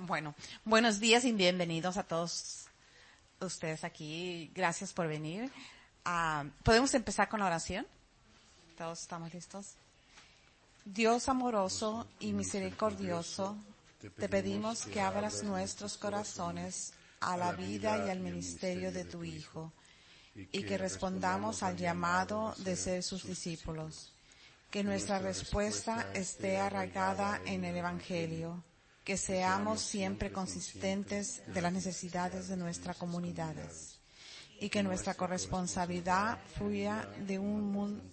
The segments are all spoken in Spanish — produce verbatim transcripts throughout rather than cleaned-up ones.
Bueno, buenos días y bienvenidos a todos ustedes aquí. Gracias por venir. Uh, ¿Podemos empezar con la oración? ¿Todos estamos listos? Dios amoroso y misericordioso, te pedimos que abras nuestros corazones a la vida y al ministerio de tu Hijo y que respondamos al llamado de ser sus discípulos. Que nuestra respuesta esté arraigada en el Evangelio. Que seamos siempre consistentes de las necesidades de nuestras comunidades y que nuestra corresponsabilidad fluya de un mundo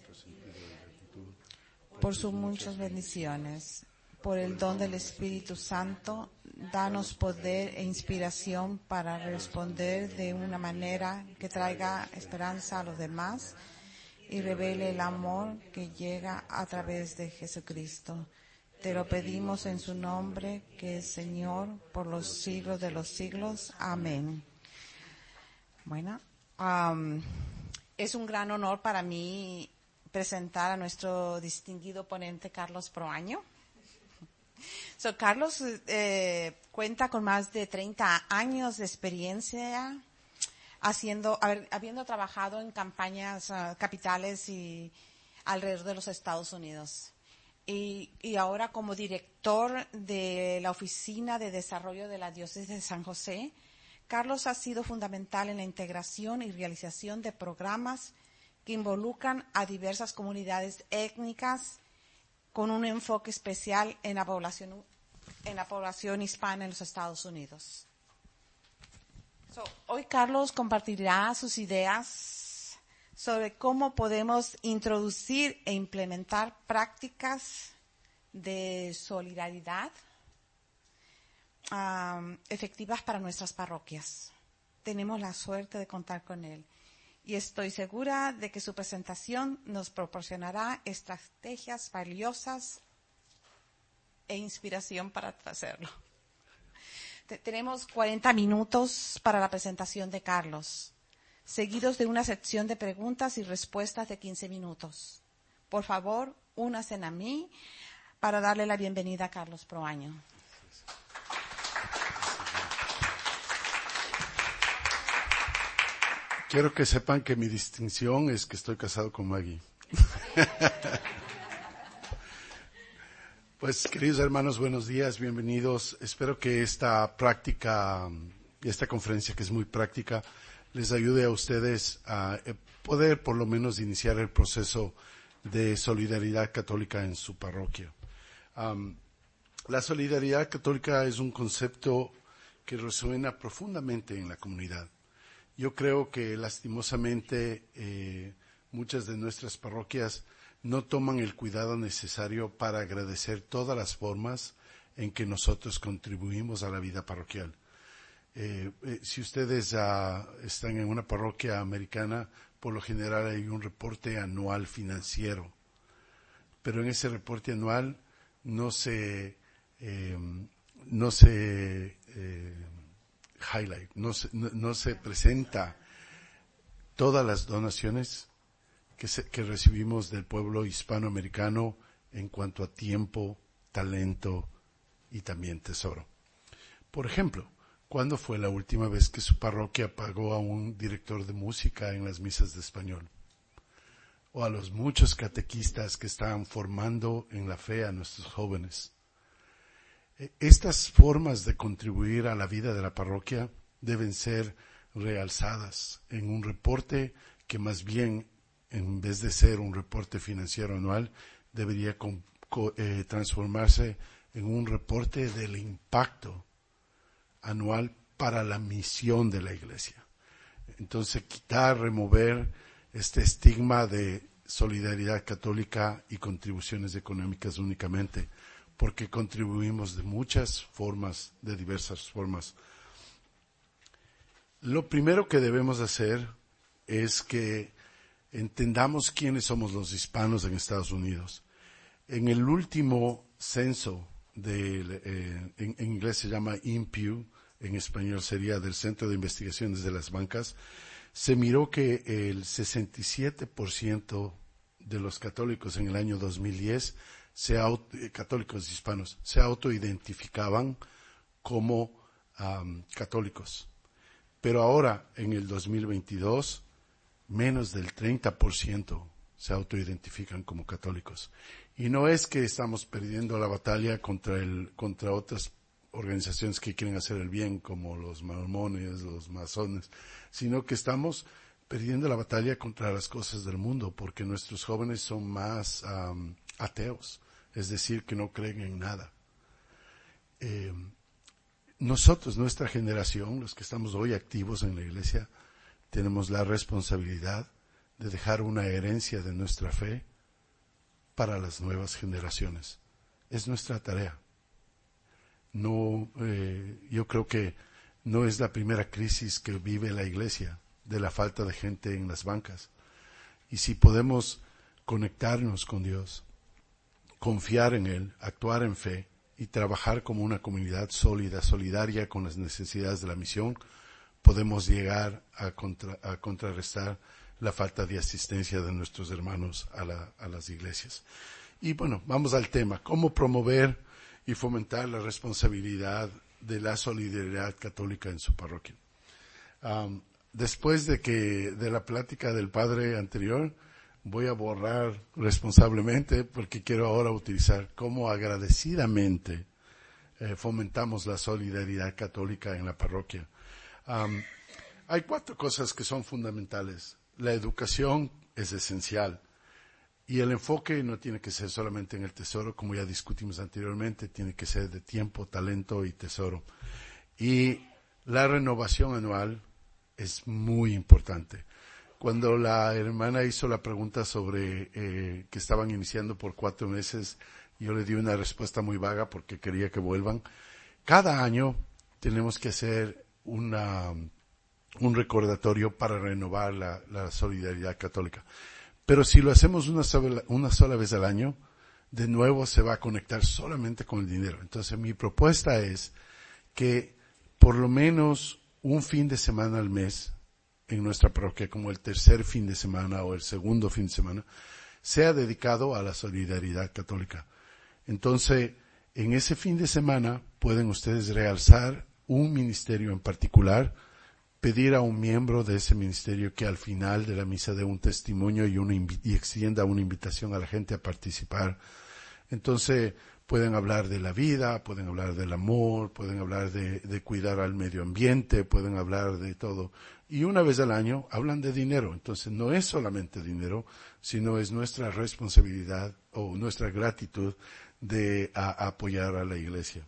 por sus muchas bendiciones. Por el don del Espíritu Santo, danos poder e inspiración para responder de una manera que traiga esperanza a los demás y revele el amor que llega a través de Jesucristo. Te lo pedimos en su nombre, que es Señor, por los siglos de los siglos. Amén. Bueno, um, es un gran honor para mí presentar a nuestro distinguido ponente, Carlos Proaño. So, Carlos eh, cuenta con más de treinta años de experiencia haciendo, haber, habiendo trabajado en campañas uh, capitales y alrededor de los Estados Unidos. Y, y ahora como director de la Oficina de Desarrollo de la Diócesis de San José, Carlos ha sido fundamental en la integración y realización de programas que involucran a diversas comunidades étnicas con un enfoque especial en la población, en la población hispana en los Estados Unidos. So, hoy Carlos compartirá sus ideas sobre cómo podemos introducir e implementar prácticas de solidaridad um, efectivas para nuestras parroquias. Tenemos la suerte de contar con él y estoy segura de que su presentación nos proporcionará estrategias valiosas e inspiración para hacerlo. Tenemos cuarenta minutos para la presentación de Carlos, seguidos de una sección de preguntas y respuestas de quince minutos. Por favor, únanse a mí para darle la bienvenida a Carlos Proaño. Quiero que sepan que mi distinción es que estoy casado con Maggie. Pues, queridos hermanos, buenos días, bienvenidos. Espero que esta práctica, esta conferencia que es muy práctica, les ayude a ustedes a poder por lo menos iniciar el proceso de solidaridad católica en su parroquia. Um, la solidaridad católica es un concepto que resuena profundamente en la comunidad. Yo creo que lastimosamente eh, muchas de nuestras parroquias no toman el cuidado necesario para agradecer todas las formas en que nosotros contribuimos a la vida parroquial. Eh, eh, si ustedes uh, están en una parroquia americana, por lo general hay un reporte anual financiero, pero en ese reporte anual no se eh, no se eh, highlight, no se, no, no se presenta todas las donaciones que, se, que recibimos del pueblo hispanoamericano en cuanto a tiempo, talento y también tesoro. Por ejemplo, ¿cuándo fue la última vez que su parroquia pagó a un director de música en las misas de español? O a los muchos catequistas que están formando en la fe a nuestros jóvenes. Estas formas de contribuir a la vida de la parroquia deben ser realzadas en un reporte que más bien, en vez de ser un reporte financiero anual, debería con, co, eh, transformarse en un reporte del impacto anual para la misión de la Iglesia. Entonces, quitar, remover este estigma de solidaridad católica y contribuciones económicas únicamente, porque contribuimos de muchas formas, de diversas formas. Lo primero que debemos hacer es que entendamos quiénes somos los hispanos en Estados Unidos. En el último censo, de, eh, en, en inglés se llama I M P U, en español sería del Centro de Investigaciones de las Bancas, se miró que el sesenta y siete por ciento de los católicos en el año dos mil diez, se auto, eh, católicos hispanos, se autoidentificaban como um, católicos. Pero ahora, en el dos mil veintidós, menos del treinta por ciento se autoidentifican como católicos. Y no es que estamos perdiendo la batalla contra el, contra otras organizaciones que quieren hacer el bien, como los mormones, los masones, sino que estamos perdiendo la batalla contra las cosas del mundo, porque nuestros jóvenes son más um, ateos, es decir, que no creen en nada. Eh, nosotros, nuestra generación, los que estamos hoy activos en la iglesia, tenemos la responsabilidad de dejar una herencia de nuestra fe para las nuevas generaciones. Es nuestra tarea. No, eh, yo creo que no es la primera crisis que vive la iglesia de la falta de gente en las bancas. Y si podemos conectarnos con Dios, confiar en Él, actuar en fe y trabajar como una comunidad sólida, solidaria con las necesidades de la misión, podemos llegar a, contra, a contrarrestar la falta de asistencia de nuestros hermanos a, la, a las iglesias. Y bueno, vamos al tema. ¿Cómo promover y fomentar la responsabilidad de la solidaridad católica en su parroquia? Um, después de que, de la plática del padre anterior, voy a borrar responsablemente porque quiero ahora utilizar cómo agradecidamente eh, fomentamos la solidaridad católica en la parroquia. Um, hay cuatro cosas que son fundamentales. La educación es esencial y el enfoque no tiene que ser solamente en el tesoro, como ya discutimos anteriormente, tiene que ser de tiempo, talento y tesoro. Y la renovación anual es muy importante. Cuando la hermana hizo la pregunta sobre eh, que estaban iniciando por cuatro meses, yo le di una respuesta muy vaga porque quería que vuelvan. Cada año tenemos que hacer una, un recordatorio para renovar la, la solidaridad católica. Pero si lo hacemos una sola, una sola vez al año, de nuevo se va a conectar solamente con el dinero. Entonces mi propuesta es que por lo menos un fin de semana al mes en nuestra parroquia, como el tercer fin de semana o el segundo fin de semana, sea dedicado a la solidaridad católica. Entonces, en ese fin de semana pueden ustedes realzar un ministerio en particular, pedir a un miembro de ese ministerio que al final de la misa dé un testimonio y, una invi- y extienda una invitación a la gente a participar. Entonces, pueden hablar de la vida, pueden hablar del amor, pueden hablar de, de cuidar al medio ambiente, pueden hablar de todo. Y una vez al año hablan de dinero. Entonces no es solamente dinero, sino es nuestra responsabilidad o nuestra gratitud de a, a apoyar a la iglesia.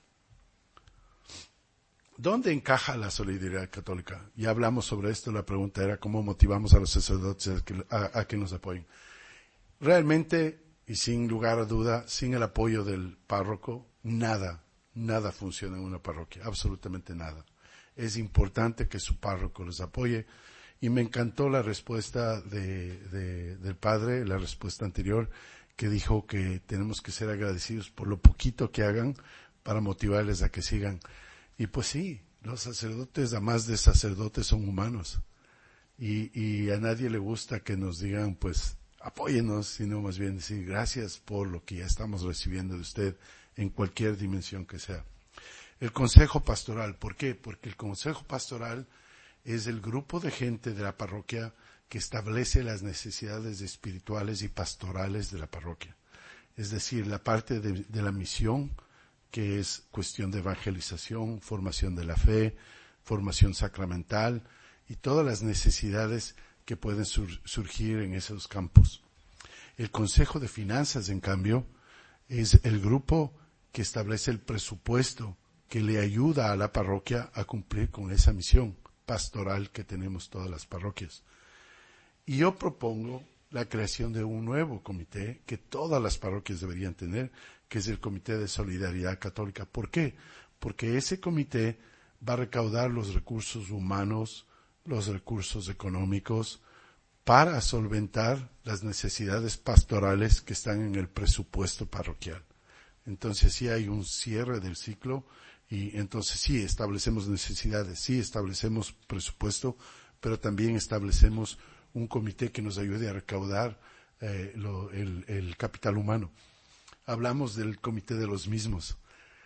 ¿Dónde encaja la solidaridad católica? Ya hablamos sobre esto, la pregunta era cómo motivamos a los sacerdotes a que, a, a que nos apoyen. Realmente, y sin lugar a duda, sin el apoyo del párroco, nada, nada funciona en una parroquia, absolutamente nada. Es importante que su párroco los apoye, y me encantó la respuesta de, de, del padre, la respuesta anterior, que dijo que tenemos que ser agradecidos por lo poquito que hagan para motivarles a que sigan. Y pues sí, los sacerdotes, además de sacerdotes, son humanos, y, y a nadie le gusta que nos digan, pues, apóyenos, sino más bien decir gracias por lo que ya estamos recibiendo de usted en cualquier dimensión que sea. El consejo pastoral, ¿por qué? Porque el consejo pastoral es el grupo de gente de la parroquia que establece las necesidades espirituales y pastorales de la parroquia. Es decir, la parte de, de la misión, que es cuestión de evangelización, formación de la fe, formación sacramental y todas las necesidades que pueden sur- surgir en esos campos. El Consejo de Finanzas, en cambio, es el grupo que establece el presupuesto que le ayuda a la parroquia a cumplir con esa misión pastoral que tenemos todas las parroquias. Y yo propongo la creación de un nuevo comité que todas las parroquias deberían tener, que es el Comité de Solidaridad Católica. ¿Por qué? Porque ese comité va a recaudar los recursos humanos, los recursos económicos, para solventar las necesidades pastorales que están en el presupuesto parroquial. Entonces sí hay un cierre del ciclo y entonces sí establecemos necesidades, sí establecemos presupuesto, pero también establecemos un comité que nos ayude a recaudar eh, lo, el, el capital humano. Hablamos del comité de los mismos.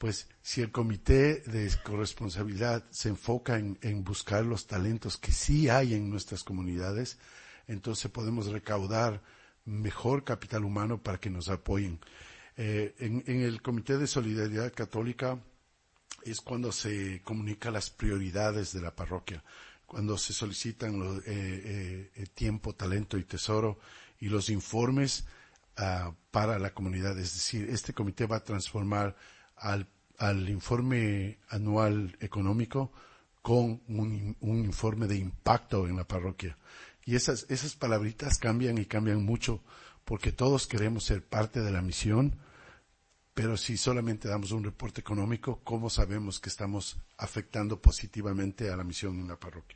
pues si el comité de corresponsabilidad se enfoca en, en buscar los talentos que sí hay en nuestras comunidades, entonces podemos recaudar mejor capital humano para que nos apoyen. Eh, en, en el Comité de Solidaridad Católica es cuando se comunica las prioridades de la parroquia, cuando se solicitan lo, eh, eh, eh, tiempo, talento y tesoro y los informes uh, para la comunidad. Es decir, este comité va a transformar al, al informe anual económico con un, un informe de impacto en la parroquia. Y esas, esas palabritas cambian y cambian mucho, porque todos queremos ser parte de la misión, pero si solamente damos un reporte económico, ¿cómo sabemos que estamos afectando positivamente a la misión en la parroquia?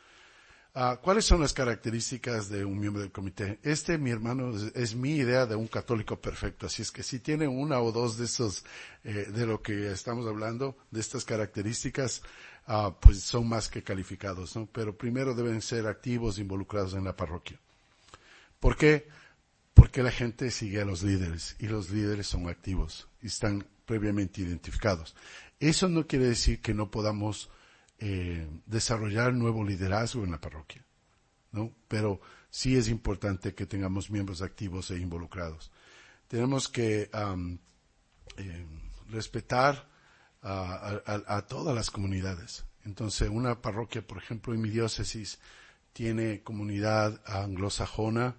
Uh, ¿Cuáles son las características de un miembro del comité? Este, mi hermano, es, es mi idea de un católico perfecto, así es que si tiene una o dos de esos, eh, de lo que estamos hablando, de estas características, uh, pues son más que calificados, ¿no? Pero primero deben ser activos, involucrados en la parroquia. ¿Por qué? Porque la gente sigue a los líderes, y los líderes son activos, y están previamente identificados. Eso no quiere decir que no podamos Eh, desarrollar nuevo liderazgo en la parroquia, ¿no? Pero sí es importante que tengamos miembros activos e involucrados. Tenemos que um, eh, respetar a, a, a todas las comunidades. Entonces, una parroquia, por ejemplo, en mi diócesis, tiene comunidad anglosajona,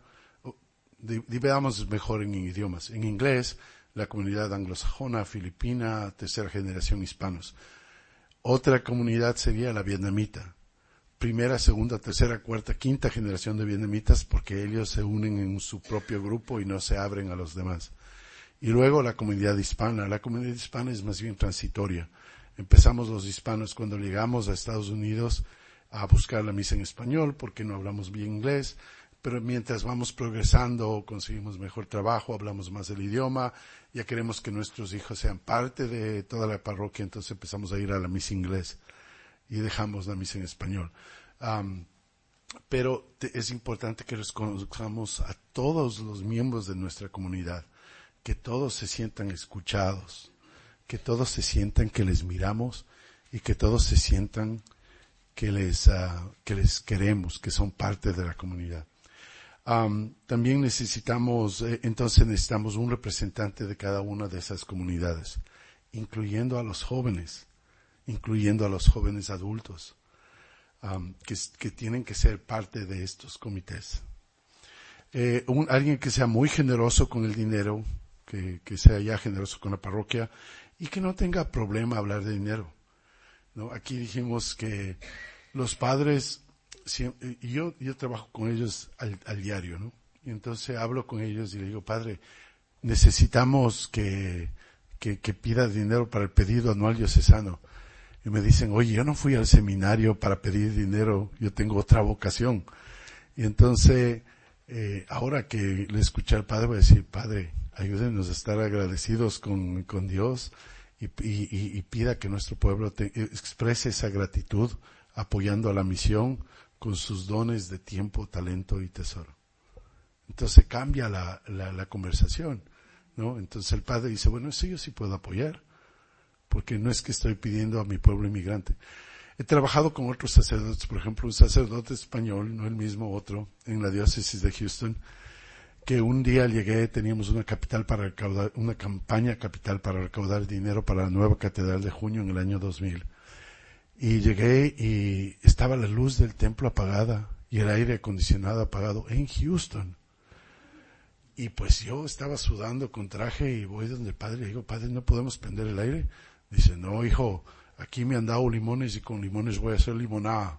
dividamos mejor en idiomas. En inglés, la comunidad anglosajona, filipina, tercera generación hispanos. Otra comunidad sería la vietnamita. Primera, segunda, tercera, cuarta, quinta generación de vietnamitas, porque ellos se unen en su propio grupo y no se abren a los demás. Y luego la comunidad hispana. La comunidad hispana es más bien transitoria. Empezamos los hispanos cuando llegamos a Estados Unidos a buscar la misa en español, porque no hablamos bien inglés. Pero mientras vamos progresando, conseguimos mejor trabajo, hablamos más el idioma, ya queremos que nuestros hijos sean parte de toda la parroquia, entonces empezamos a ir a la misa inglés y dejamos la misa en español. Um, pero te, es importante que reconozcamos a todos los miembros de nuestra comunidad, que todos se sientan escuchados, que todos se sientan que les miramos y que todos se sientan que les, uh, que les queremos, que son parte de la comunidad. Um, también necesitamos, eh, entonces necesitamos un representante de cada una de esas comunidades, incluyendo a los jóvenes, incluyendo a los jóvenes adultos, um, que, que tienen que ser parte de estos comités. Eh, un, alguien que sea muy generoso con el dinero, que, que sea ya generoso con la parroquia y que no tenga problema hablar de dinero, ¿no? Aquí dijimos que los padres, y yo, yo trabajo con ellos al, al diario, ¿no? Y entonces hablo con ellos y le digo, padre, necesitamos que, que, que pida dinero para el pedido anual diocesano. Y me dicen, oye, yo no fui al seminario para pedir dinero, yo tengo otra vocación. Y entonces, eh, ahora que le escuché al padre, voy a decir, padre, ayúdenos a estar agradecidos con, con Dios y, y, y, y pida que nuestro pueblo te, exprese esa gratitud apoyando a la misión con sus dones de tiempo, talento y tesoro. Entonces cambia la, la, la conversación, ¿no? Entonces el padre dice, bueno, eso yo sí puedo apoyar, porque no es que estoy pidiendo a mi pueblo inmigrante. He trabajado con otros sacerdotes, por ejemplo, un sacerdote español, no el mismo, otro, en la diócesis de Houston, que un día llegué, teníamos una capital para recaudar, una campaña capital para recaudar dinero para la nueva catedral de junio en el año dos mil. Y llegué y estaba la luz del templo apagada y el aire acondicionado apagado en Houston. Y pues yo estaba sudando con traje y voy donde el padre y le digo, padre, ¿no podemos prender el aire? Dice, no, hijo, aquí me han dado limones y con limones voy a hacer limonada.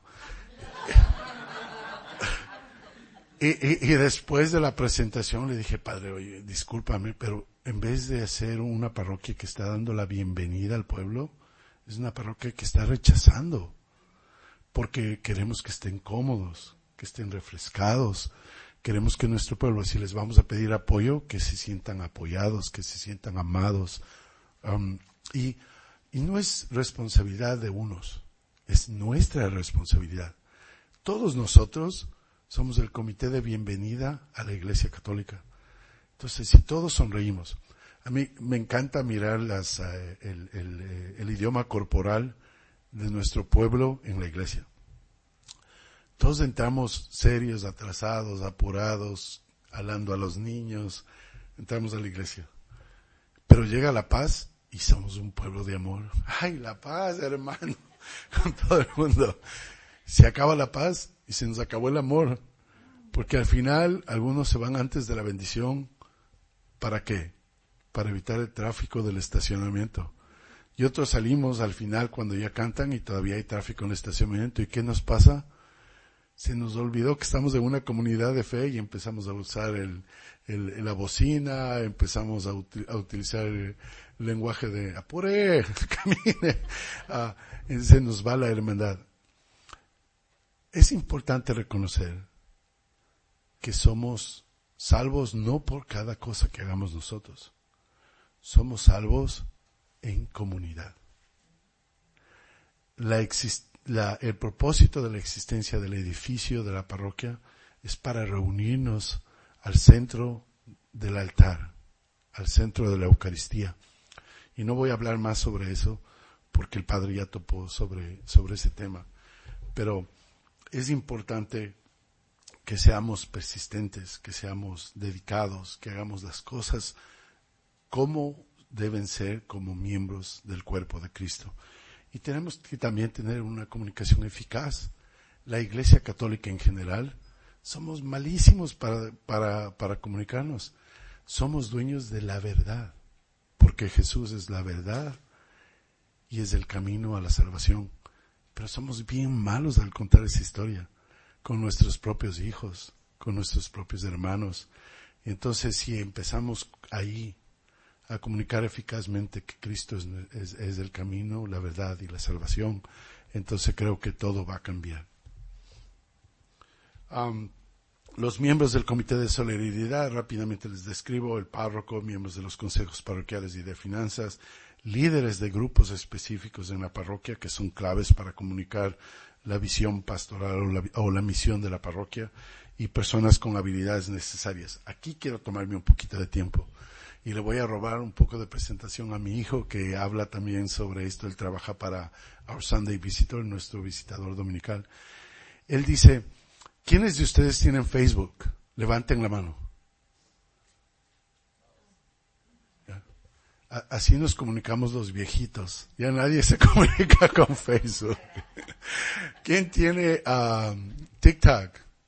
y, y, y después de la presentación le dije, padre, oye, discúlpame, pero en vez de hacer una parroquia que está dando la bienvenida al pueblo, es una parroquia que está rechazando, porque queremos que estén cómodos, que estén refrescados. Queremos que nuestro pueblo, si les vamos a pedir apoyo, que se sientan apoyados, que se sientan amados. Um, y, y no es responsabilidad de unos, es nuestra responsabilidad. Todos nosotros somos el comité de bienvenida a la Iglesia Católica. Entonces, si todos sonreímos, A mí me encanta mirar las, uh, el, el, el, el idioma corporal de nuestro pueblo en la iglesia. Todos entramos serios, atrasados, apurados, hablando a los niños, entramos a la iglesia. Pero llega la paz y somos un pueblo de amor. ¡Ay, la paz, hermano! Con todo el mundo. Se acaba la paz y se nos acabó el amor. Porque al final algunos se van antes de la bendición. ¿Para qué? Para evitar el tráfico del estacionamiento. Y otros salimos al final cuando ya cantan y todavía hay tráfico en el estacionamiento. ¿Y qué nos pasa? Se nos olvidó que estamos en una comunidad de fe y empezamos a usar el, el, la bocina, empezamos a, uti- a utilizar el, el lenguaje de apure, camine, ah, se nos va la hermandad. Es importante reconocer que somos salvos no por cada cosa que hagamos nosotros, somos salvos en comunidad. La exist- La, el propósito de la existencia del edificio de la parroquia es para reunirnos al centro del altar, al centro de la Eucaristía. Y no voy a hablar más sobre eso porque el Padre ya topó sobre, sobre ese tema. Pero es importante que seamos persistentes, que seamos dedicados, que hagamos las cosas como deben ser como miembros del cuerpo de Cristo. Y tenemos que también tener una comunicación eficaz. La Iglesia Católica en general, somos malísimos para, para, para comunicarnos. Somos dueños de la verdad, porque Jesús es la verdad y es el camino a la salvación. Pero somos bien malos al contar esa historia, con nuestros propios hijos, con nuestros propios hermanos. Entonces, si empezamos ahí a comunicar eficazmente que Cristo es, es, es el camino, la verdad y la salvación, entonces creo que todo va a cambiar. Um, los miembros del Comité de Solidaridad, rápidamente les describo: el párroco, miembros de los consejos parroquiales y de finanzas, líderes de grupos específicos en la parroquia que son claves para comunicar la visión pastoral o la, o la misión de la parroquia, y personas con habilidades necesarias. Aquí quiero tomarme un poquito de tiempo y le voy a robar un poco de presentación a mi hijo, que habla también sobre esto. Él trabaja para Our Sunday Visitor, nuestro visitador dominical. Él dice: ¿quiénes de ustedes tienen Facebook? Levanten la mano. ¿Ya? Así nos comunicamos los viejitos. Ya nadie se comunica con Facebook. ¿Quién tiene um, TikTok?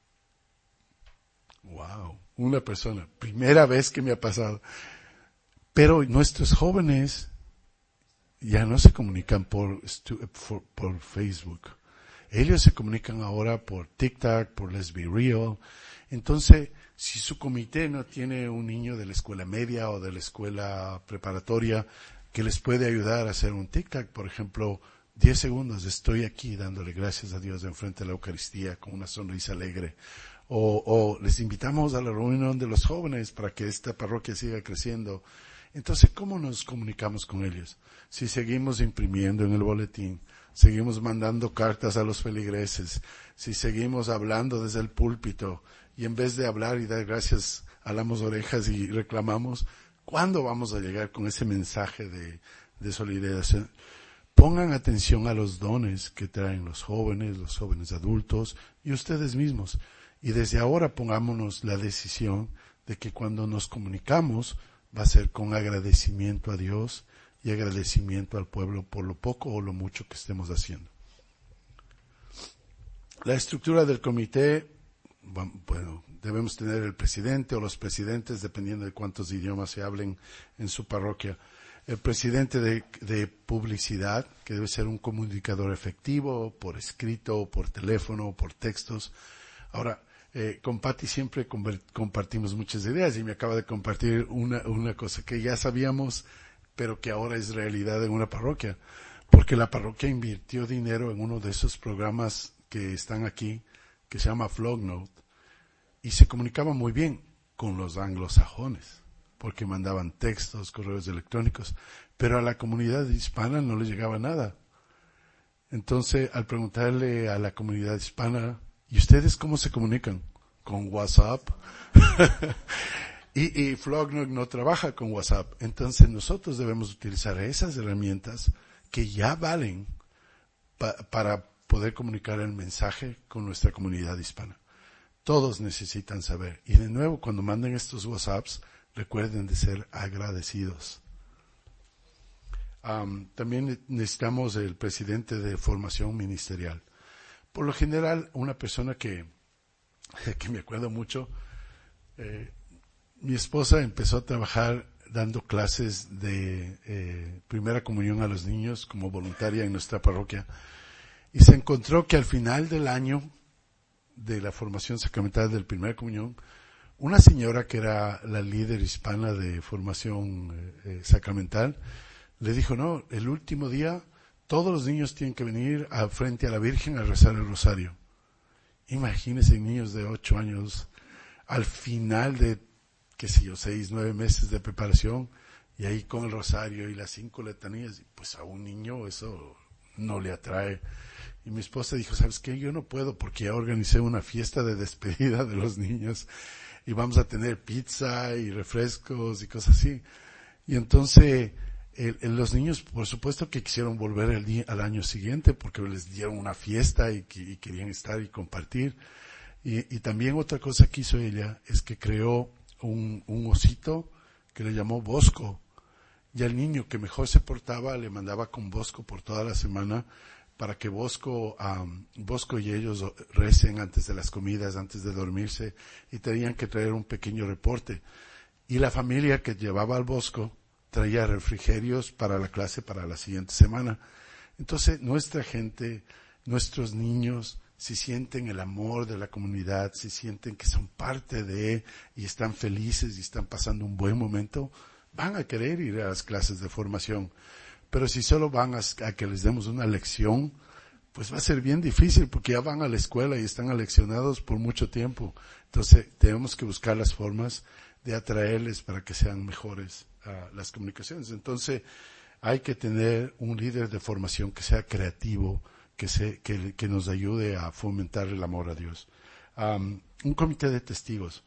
Wow, una persona. Primera vez que me ha pasado. Pero nuestros jóvenes ya no se comunican por, por, por Facebook. Ellos se comunican ahora por TikTok, por Let's Be Real. Entonces, si su comité no tiene un niño de la escuela media o de la escuela preparatoria que les puede ayudar a hacer un TikTok, por ejemplo, diez segundos, estoy aquí dándole gracias a Dios enfrente de la Eucaristía con una sonrisa alegre. O, o les invitamos a la reunión de los jóvenes para que esta parroquia siga creciendo. Entonces, ¿cómo nos comunicamos con ellos? Si seguimos imprimiendo en el boletín, seguimos mandando cartas a los feligreses, si seguimos hablando desde el púlpito, y en vez de hablar y dar gracias, alamos orejas y reclamamos, ¿cuándo vamos a llegar con ese mensaje de, de solidaridad? Pongan atención a los dones que traen los jóvenes, los jóvenes adultos y ustedes mismos. Y desde ahora pongámonos la decisión de que cuando nos comunicamos va a ser con agradecimiento a Dios y agradecimiento al pueblo por lo poco o lo mucho que estemos haciendo. La estructura del comité, bueno, debemos tener el presidente o los presidentes, dependiendo de cuántos idiomas se hablen en su parroquia. El presidente de, de publicidad, que debe ser un comunicador efectivo, por escrito, por teléfono, por textos. Ahora, Eh, con Patti siempre compartimos muchas ideas, y me acaba de compartir una, una cosa que ya sabíamos, pero que ahora es realidad en una parroquia, porque la parroquia invirtió dinero en uno de esos programas que están aquí, que se llama Flognote, y se comunicaba muy bien con los anglosajones, porque mandaban textos, correos electrónicos, pero a la comunidad hispana no le llegaba nada. Entonces, al preguntarle a la comunidad hispana, ¿y ustedes cómo se comunican? Con WhatsApp. Y, y Flognog no trabaja con WhatsApp. Entonces nosotros debemos utilizar esas herramientas que ya valen pa, para poder comunicar el mensaje con nuestra comunidad hispana. Todos necesitan saber. Y de nuevo, cuando manden estos WhatsApps, recuerden de ser agradecidos. Um, también necesitamos el presidente de formación ministerial. Por lo general, una persona que, que me acuerdo mucho, eh, mi esposa empezó a trabajar dando clases de eh, primera comunión a los niños como voluntaria en nuestra parroquia y se encontró que al final del año de la formación sacramental del primera comunión, una señora que era la líder hispana de formación eh, sacramental le dijo, no, el último día todos los niños tienen que venir a frente a la Virgen a rezar el rosario. Imagínense niños de ocho años al final de, qué sé yo, seis, nueve meses de preparación y ahí con el rosario y las cinco letanías, pues a un niño eso no le atrae. Y mi esposa dijo, ¿sabes qué? Yo no puedo porque ya organicé una fiesta de despedida de los niños y vamos a tener pizza y refrescos y cosas así. Y entonces el, el, los niños, por supuesto que quisieron volver el día, al año siguiente porque les dieron una fiesta y, y querían estar y compartir. Y, y también otra cosa que hizo ella es que creó un, un osito que le llamó Bosco. Y al niño que mejor se portaba le mandaba con Bosco por toda la semana para que Bosco, um, Bosco y ellos recen antes de las comidas, antes de dormirse, y tenían que traer un pequeño reporte. Y la familia que llevaba al Bosco traía refrigerios para la clase para la siguiente semana. Entonces, nuestra gente, nuestros niños, si sienten el amor de la comunidad, si sienten que son parte de, y están felices y están pasando un buen momento, van a querer ir a las clases de formación. Pero si solo van a, a que les demos una lección, pues va a ser bien difícil porque ya van a la escuela y están aleccionados por mucho tiempo. Entonces, tenemos que buscar las formas de atraerles para que sean mejores uh, las comunicaciones. Entonces, hay que tener un líder de formación que sea creativo, que, se, que, que nos ayude a fomentar el amor a Dios. Um, un comité de testigos.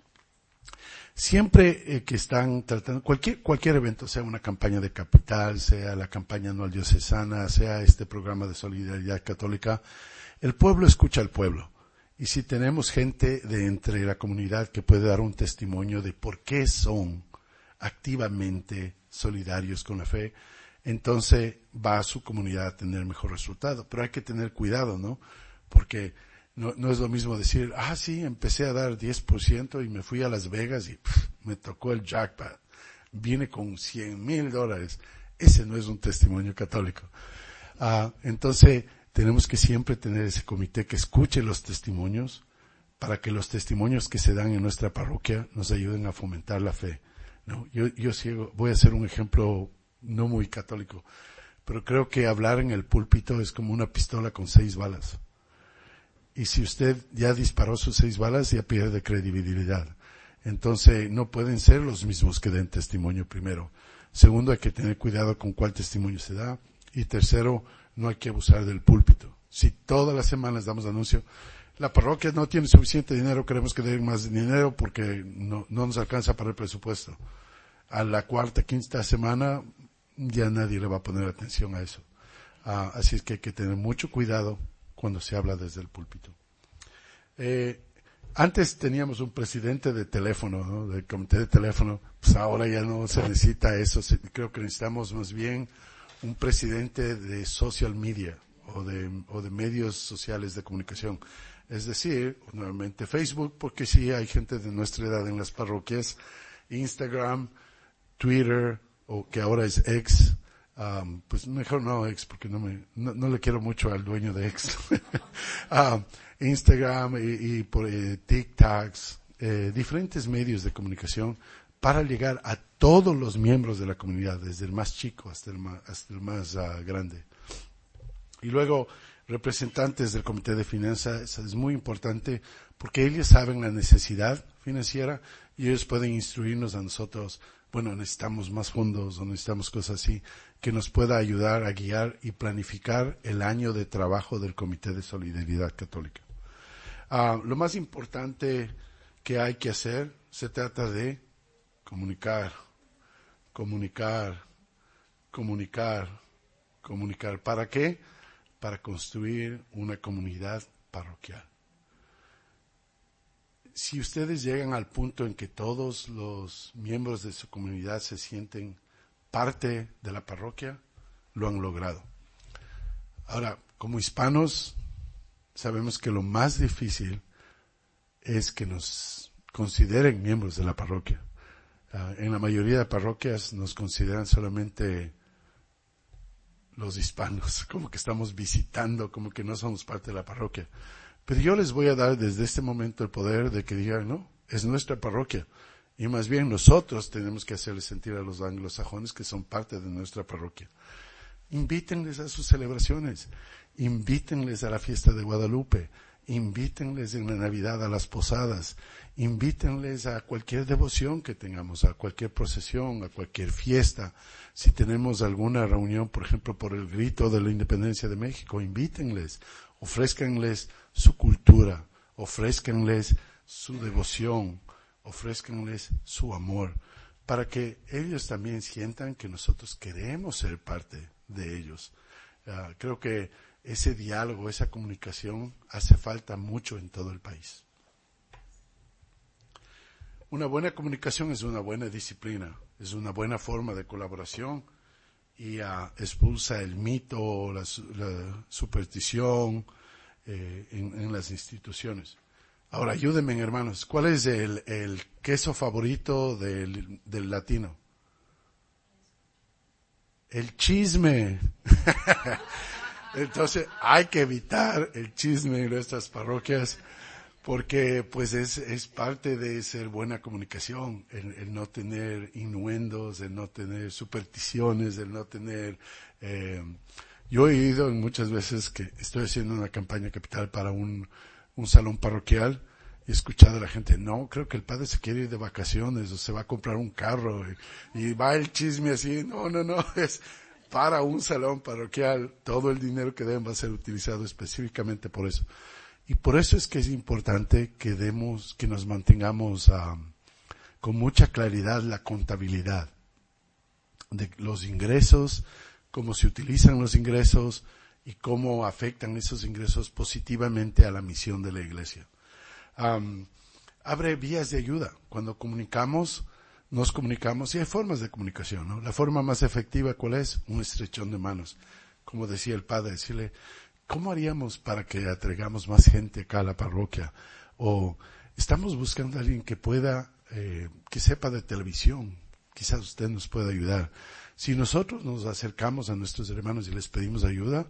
Siempre eh, que están tratando, cualquier, cualquier evento, sea una campaña de capital, sea la campaña anual diocesana, sea este programa de solidaridad católica, el pueblo escucha al pueblo. Y si tenemos gente de entre la comunidad que puede dar un testimonio de por qué son activamente solidarios con la fe, entonces va a su comunidad a tener mejor resultado. Pero hay que tener cuidado, ¿no? Porque no, no es lo mismo decir, ah, sí, empecé a dar diez por ciento y me fui a Las Vegas y pff, me tocó el jackpot. Vine con cien mil dólares. Ese no es un testimonio católico. Ah, entonces, tenemos que siempre tener ese comité que escuche los testimonios para que los testimonios que se dan en nuestra parroquia nos ayuden a fomentar la fe. No, yo, yo sigo, voy a hacer un ejemplo no muy católico, pero creo que hablar en el púlpito es como una pistola con seis balas. Y si usted ya disparó sus seis balas, ya pierde credibilidad. Entonces, no pueden ser los mismos que den testimonio primero. Segundo, hay que tener cuidado con cuál testimonio se da. Y tercero, no hay que abusar del púlpito. Si todas las semanas damos anuncio, la parroquia no tiene suficiente dinero, queremos que den más dinero porque no, no nos alcanza para el presupuesto. A la cuarta, quinta semana, ya nadie le va a poner atención a eso. Ah, así es que hay que tener mucho cuidado cuando se habla desde el púlpito. Eh, antes teníamos un presidente de teléfono, ¿no? Del comité de teléfono, pues ahora ya no se necesita eso, creo que necesitamos más bien un presidente de social media o de, o de medios sociales de comunicación. Es decir, normalmente Facebook, porque sí hay gente de nuestra edad en las parroquias, Instagram, Twitter, o que ahora es X, Um, pues mejor no X porque no me, no, no le quiero mucho al dueño de X. um, Instagram y, y por eh, TikToks, eh, diferentes medios de comunicación para llegar a todos los miembros de la comunidad, desde el más chico hasta el más, hasta el más uh, grande. Y luego, representantes del Comité de Finanzas, es muy importante porque ellos saben la necesidad financiera y ellos pueden instruirnos a nosotros, bueno, necesitamos más fondos o necesitamos cosas así, que nos pueda ayudar a guiar y planificar el año de trabajo del Comité de Solidaridad Católica. Uh, lo más importante que hay que hacer se trata de comunicar, comunicar, comunicar, comunicar. ¿Para qué? Para construir una comunidad parroquial. Si ustedes llegan al punto en que todos los miembros de su comunidad se sienten parte de la parroquia, lo han logrado. Ahora, como hispanos, sabemos que lo más difícil es que nos consideren miembros de la parroquia. Uh, en la mayoría de parroquias nos consideran solamente los hispanos, como que estamos visitando, como que no somos parte de la parroquia. Pero yo les voy a dar desde este momento el poder de que digan, no, es nuestra parroquia. Y más bien nosotros tenemos que hacerles sentir a los anglosajones que son parte de nuestra parroquia. Invítenles a sus celebraciones, invítenles a la fiesta de Guadalupe, invítenles en la Navidad a las posadas, invítenles a cualquier devoción que tengamos, a cualquier procesión, a cualquier fiesta. Si tenemos alguna reunión, por ejemplo, por el grito de la independencia de México, invítenles, ofrézcanles su cultura, ofrézcanles su devoción, ofrézcanles su amor, para que ellos también sientan que nosotros queremos ser parte de ellos. Uh, creo que ese diálogo, esa comunicación hace falta mucho en todo el país. Una buena comunicación es una buena disciplina, es una buena forma de colaboración y uh, expulsa el mito, la, la superstición eh, en, en las instituciones. Ahora, ayúdenme, hermanos, ¿cuál es el, el queso favorito del, del latino? El chisme. Entonces, hay que evitar el chisme en nuestras parroquias porque, pues, es, es parte de ser buena comunicación, el, el no tener innuendos, el no tener supersticiones, el no tener... Eh, yo he ido muchas veces que estoy haciendo una campaña capital para un... un salón parroquial y he escuchado a la gente, no, creo que el padre se quiere ir de vacaciones o se va a comprar un carro y, y va el chisme así, no, no, no, es para un salón parroquial, todo el dinero que den va a ser utilizado específicamente por eso. Y por eso es que es importante que demos, que nos mantengamos um, con mucha claridad la contabilidad de los ingresos, cómo se utilizan los ingresos, y cómo afectan esos ingresos positivamente a la misión de la iglesia. Um, abre vías de ayuda. Cuando comunicamos, nos comunicamos, y hay formas de comunicación, ¿no? La forma más efectiva, ¿cuál es? Un estrechón de manos. Como decía el padre, decirle, ¿cómo haríamos para que atraigamos más gente acá a la parroquia? O estamos buscando a alguien que pueda, eh, que sepa de televisión. Quizás usted nos pueda ayudar. Si nosotros nos acercamos a nuestros hermanos y les pedimos ayuda,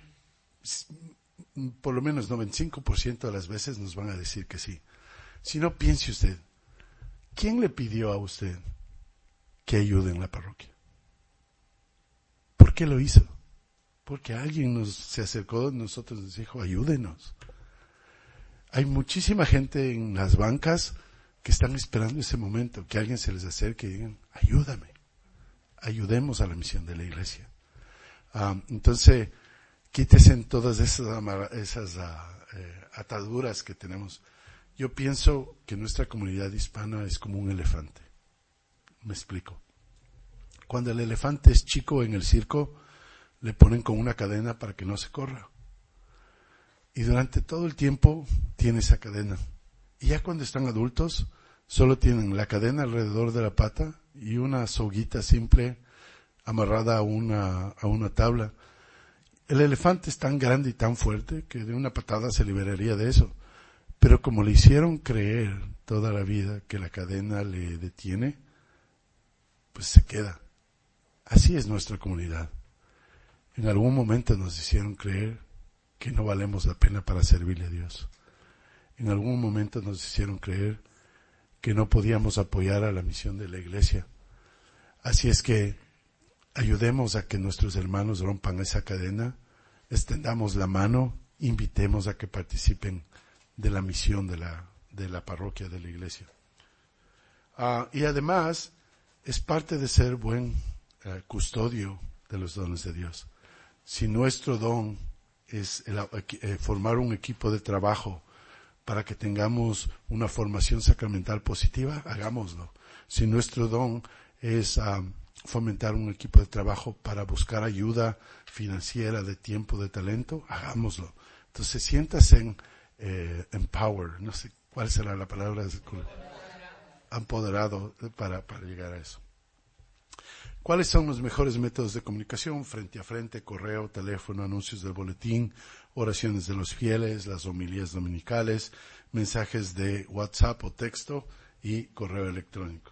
por lo menos noventa y cinco por ciento de las veces nos van a decir que sí. Si no, piense usted, ¿quién le pidió a usted que ayude en la parroquia? ¿Por qué lo hizo? Porque alguien nos se acercó a nosotros y nos dijo, ayúdenos. Hay muchísima gente en las bancas que están esperando ese momento, que alguien se les acerque y digan, ayúdame, ayudemos a la misión de la iglesia. Um, entonces, quítese en todas esas, esas uh, eh, ataduras que tenemos. Yo pienso que nuestra comunidad hispana es como un elefante. Me explico. Cuando el elefante es chico en el circo, le ponen con una cadena para que no se corra. Y durante todo el tiempo tiene esa cadena. Y ya cuando están adultos, solo tienen la cadena alrededor de la pata y una soguita simple amarrada a una, a una tabla. El elefante es tan grande y tan fuerte que de una patada se liberaría de eso. Pero como le hicieron creer toda la vida que la cadena le detiene, pues se queda. Así es nuestra comunidad. En algún momento nos hicieron creer que no valemos la pena para servirle a Dios. En algún momento nos hicieron creer que no podíamos apoyar a la misión de la iglesia. Así es que ayudemos a que nuestros hermanos rompan esa cadena, extendamos la mano, invitemos a que participen de la misión de la, de la parroquia de la iglesia. Uh, y además, es parte de ser buen uh, custodio de los dones de Dios. Si nuestro don es el, eh, formar un equipo de trabajo para que tengamos una formación sacramental positiva, hagámoslo. Si nuestro don es um, fomentar un equipo de trabajo para buscar ayuda financiera, de tiempo, de talento, hagámoslo. Entonces siéntase en, eh, empower, no sé cuál será la palabra, empoderado para, para llegar a eso. ¿Cuáles son los mejores métodos de comunicación? Frente a frente, correo, teléfono, anuncios del boletín, oraciones de los fieles, las homilías dominicales, mensajes de WhatsApp o texto y correo electrónico.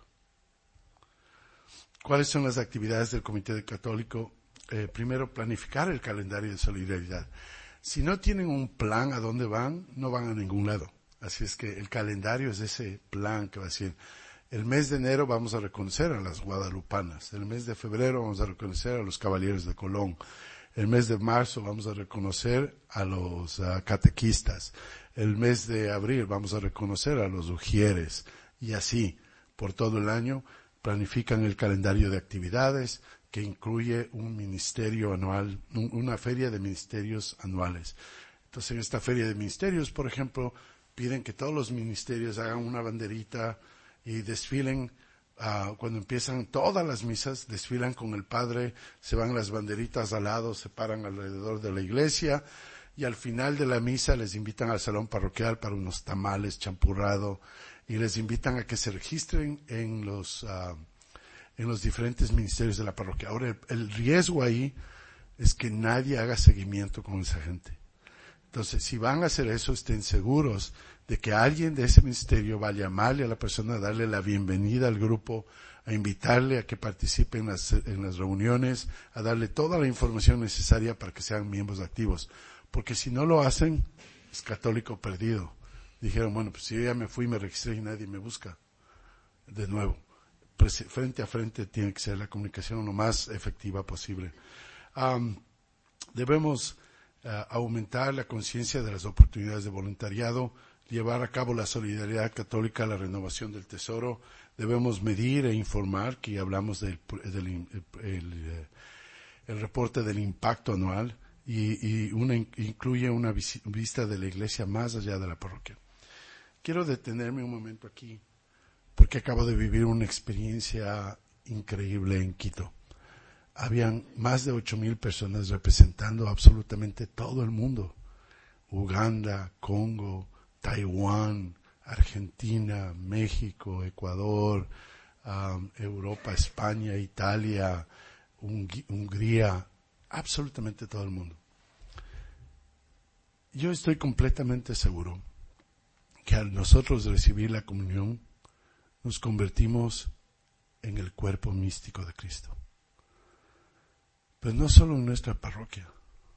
¿Cuáles son las actividades del Comité Católico? Eh, primero, planificar el calendario de solidaridad. Si no tienen un plan a dónde van, no van a ningún lado. Así es que el calendario es ese plan que va a decir, el mes de enero vamos a reconocer a las guadalupanas, el mes de febrero vamos a reconocer a los caballeros de Colón, el mes de marzo vamos a reconocer a los uh, catequistas, el mes de abril vamos a reconocer a los ujieres, y así, por todo el año, planifican el calendario de actividades que incluye un ministerio anual, un, una feria de ministerios anuales. Entonces, en esta feria de ministerios, por ejemplo, piden que todos los ministerios hagan una banderita y desfilen, uh, cuando empiezan todas las misas, desfilan con el padre, se van las banderitas al lado, se paran alrededor de la iglesia, y al final de la misa les invitan al salón parroquial para unos tamales, champurrado, y les invitan a que se registren en los, uh, en los diferentes ministerios de la parroquia. Ahora, el, el riesgo ahí es que nadie haga seguimiento con esa gente. Entonces, si van a hacer eso, estén seguros de que alguien de ese ministerio va a llamarle a la persona, a darle la bienvenida al grupo, a invitarle a que participe en las, en las reuniones, a darle toda la información necesaria para que sean miembros activos. Porque si no lo hacen, es católico perdido. Dijeron, bueno, pues si yo ya me fui, me registré y nadie me busca. De nuevo, pues, frente a frente tiene que ser la comunicación lo más efectiva posible. Um, debemos uh, aumentar la conciencia de las oportunidades de voluntariado, llevar a cabo la solidaridad católica, la renovación del tesoro. Debemos medir e informar, que hablamos del, del el, el, el reporte del impacto anual, y, y una, incluye una vis, vista de la iglesia más allá de la parroquia. Quiero detenerme un momento aquí, porque acabo de vivir una experiencia increíble en Quito. Habían más de ocho mil personas representando absolutamente todo el mundo. Uganda, Congo, Taiwán, Argentina, México, Ecuador, um, Europa, España, Italia, Hung- Hungría, absolutamente todo el mundo. Yo estoy completamente seguro que al nosotros recibir la comunión, nos convertimos en el cuerpo místico de Cristo. Pero no solo en nuestra parroquia,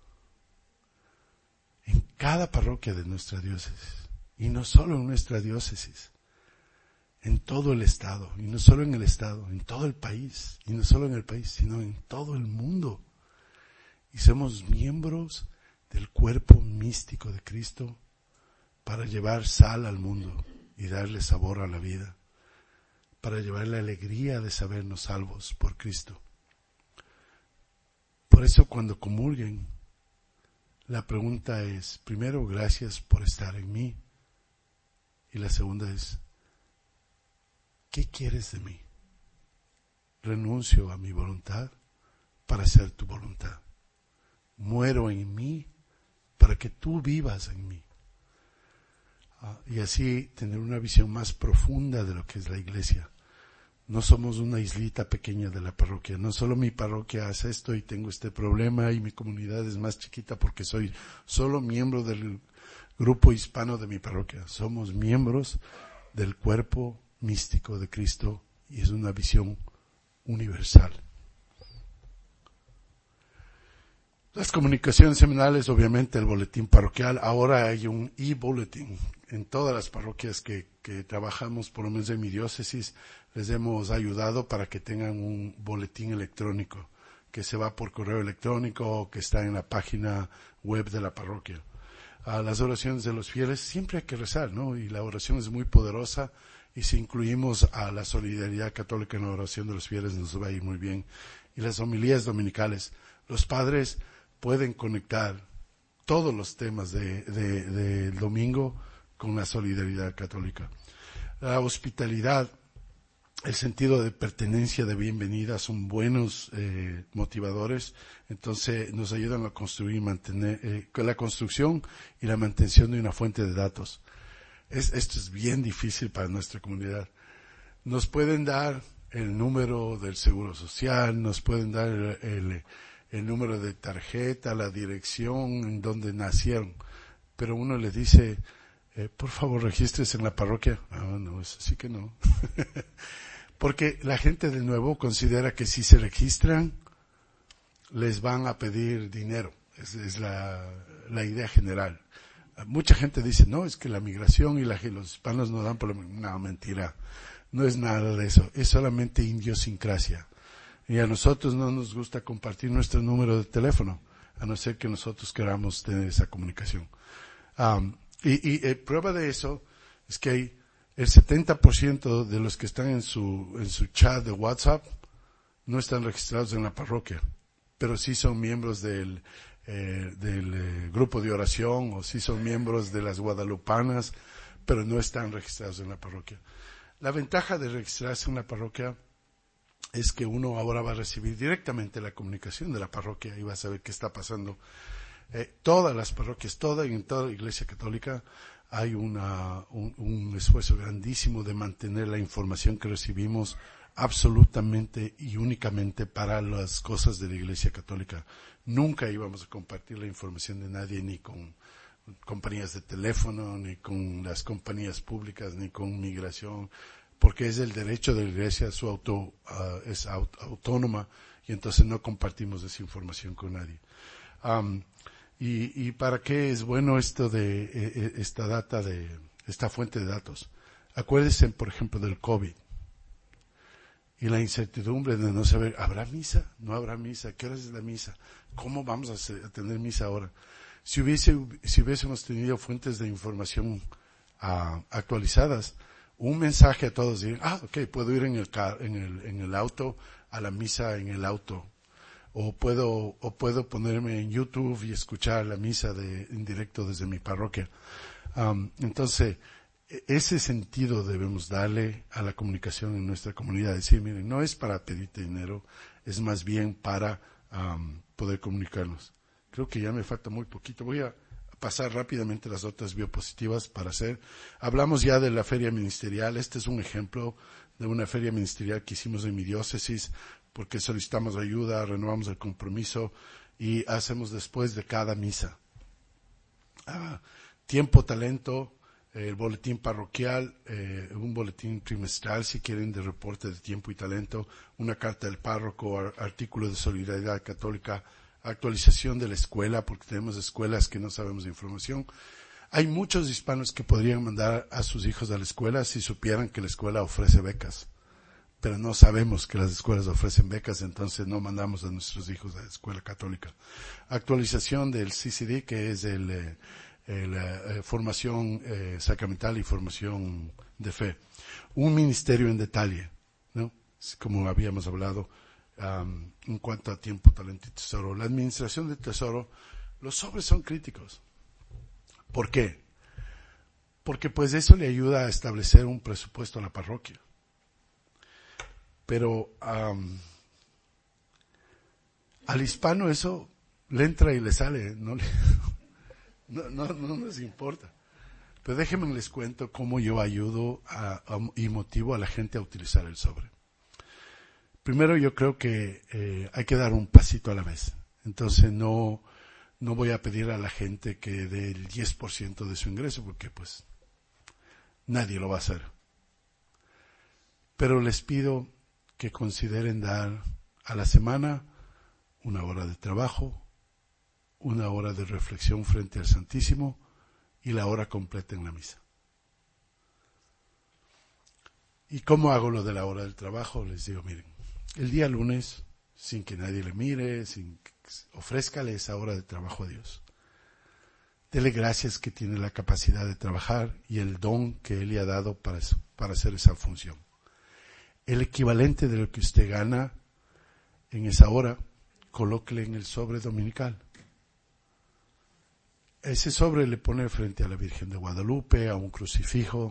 en cada parroquia de nuestra diócesis. Y no solo en nuestra diócesis, en todo el Estado, y no solo en el Estado, en todo el país, y no solo en el país, sino en todo el mundo. Y somos miembros del cuerpo místico de Cristo para llevar sal al mundo y darle sabor a la vida, para llevar la alegría de sabernos salvos por Cristo. Por eso cuando comulguen, la pregunta es, primero, gracias por estar en mí. Y la segunda es, ¿qué quieres de mí? Renuncio a mi voluntad para hacer tu voluntad. Muero en mí para que tú vivas en mí. Ah, y así tener una visión más profunda de lo que es la iglesia. No somos una islita pequeña de la parroquia. No solo mi parroquia hace esto y tengo este problema y mi comunidad es más chiquita porque soy solo miembro del grupo hispano de mi parroquia. Somos miembros del cuerpo místico de Cristo y es una visión universal. Las comunicaciones semanales, obviamente el boletín parroquial. Ahora hay un e-bulletin en todas las parroquias que, que trabajamos, por lo menos en mi diócesis, les hemos ayudado para que tengan un boletín electrónico que se va por correo electrónico o que está en la página web de la parroquia. A las oraciones de los fieles siempre hay que rezar, ¿no? Y la oración es muy poderosa, y si incluimos a la solidaridad católica en la oración de los fieles nos va a ir muy bien. Y las homilías dominicales, los padres pueden conectar todos los temas de, de, del domingo con la solidaridad católica. La hospitalidad, el sentido de pertenencia, de bienvenida, son buenos eh, motivadores, entonces nos ayudan a construir y mantener, eh, la construcción y la mantención de una fuente de datos. Es, esto es bien difícil para nuestra comunidad. Nos pueden dar el número del seguro social, nos pueden dar el, el, el número de tarjeta, la dirección en donde nacieron, pero uno le dice, eh, por favor regístrese en la parroquia. Ah, no, es así que no. Porque la gente de nuevo considera que si se registran, les van a pedir dinero. Es, es la, la idea general. Mucha gente dice, no, es que la migración y la, los hispanos no dan por lo... No, mentira. No es nada de eso. Es solamente idiosincrasia. Y a nosotros no nos gusta compartir nuestro número de teléfono, a no ser que nosotros queramos tener esa comunicación. Um, y, y eh, prueba de eso es que hay el setenta por ciento de los que están en su, en su chat de WhatsApp no están registrados en la parroquia, pero sí son miembros del, eh, del eh, grupo de oración, o sí son miembros de las guadalupanas, pero no están registrados en la parroquia. La ventaja de registrarse en la parroquia es que uno ahora va a recibir directamente la comunicación de la parroquia y va a saber qué está pasando. Eh, todas las parroquias, toda, en toda la Iglesia Católica, hay una, un, un esfuerzo grandísimo de mantener la información que recibimos absolutamente y únicamente para las cosas de la Iglesia Católica. Nunca íbamos a compartir la información de nadie, ni con compañías de teléfono, ni con las compañías públicas, ni con migración, porque es el derecho de la Iglesia, su auto, uh, es aut, autónoma, y entonces no compartimos esa información con nadie. Um, Y, y para qué es bueno esto de, eh, esta data de, esta fuente de datos. Acuérdense, por ejemplo, del COVID. Y la incertidumbre de no saber, ¿habrá misa? ¿No habrá misa? ¿Qué hora es la misa? ¿Cómo vamos a, hacer, a tener misa ahora? Si hubiese, si hubiésemos tenido fuentes de información uh, actualizadas, un mensaje a todos, dirían, ah, ok, puedo ir en el, car, en el, en el auto, a la misa en el auto. O puedo, o puedo ponerme en YouTube y escuchar la misa de, en directo desde mi parroquia. Um, entonces, ese sentido debemos darle a la comunicación en nuestra comunidad. Decir, miren, no es para pedirte dinero, es más bien para um, poder comunicarnos. Creo que ya me falta muy poquito. Voy a pasar rápidamente las otras diapositivas para hacer. Hablamos ya de la feria ministerial. Este es un ejemplo de una feria ministerial que hicimos en mi diócesis, porque solicitamos ayuda, renovamos el compromiso y hacemos después de cada misa. Ah, tiempo, talento, eh, el boletín parroquial, eh, un boletín trimestral, si quieren, de reporte de tiempo y talento, una carta del párroco, ar- artículo de solidaridad católica, actualización de la escuela, porque tenemos escuelas que no sabemos de información. Hay muchos hispanos que podrían mandar a sus hijos a la escuela si supieran que la escuela ofrece becas. Pero no sabemos que las escuelas ofrecen becas, entonces no mandamos a nuestros hijos a la escuela católica. Actualización del C C D, que es el, eh, el eh, formación eh, sacramental y formación de fe. Un ministerio en detalle, ¿no? Como habíamos hablado, um, en cuanto a tiempo, talento y tesoro. La administración del tesoro, los sobres son críticos. ¿Por qué? Porque pues eso le ayuda a establecer un presupuesto a la parroquia. Pero um, al hispano eso le entra y le sale, no, le, no, no, no nos importa. Pero déjenme les cuento cómo yo ayudo a, a, y motivo a la gente a utilizar el sobre. Primero yo creo que eh, hay que dar un pasito a la vez. Entonces no, no voy a pedir a la gente que dé el diez por ciento de su ingreso, porque pues nadie lo va a hacer. Pero les pido que consideren dar a la semana una hora de trabajo, una hora de reflexión frente al Santísimo y la hora completa en la misa. ¿Y cómo hago lo de la hora del trabajo? Les digo, miren, el día lunes, sin que nadie le mire, sin que, ofrézcale esa hora de trabajo a Dios. Dele gracias que tiene la capacidad de trabajar y el don que Él le ha dado para, eso, para hacer esa función. El equivalente de lo que usted gana en esa hora, colóquele en el sobre dominical. ese sobre le pone frente a la Virgen de Guadalupe, a un crucifijo,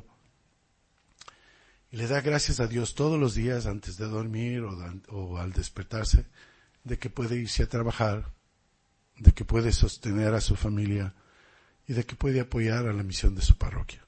y le da gracias a Dios todos los días antes de dormir o, de, o al despertarse, de que puede irse a trabajar, de que puede sostener a su familia y de que puede apoyar a la misión de su parroquia.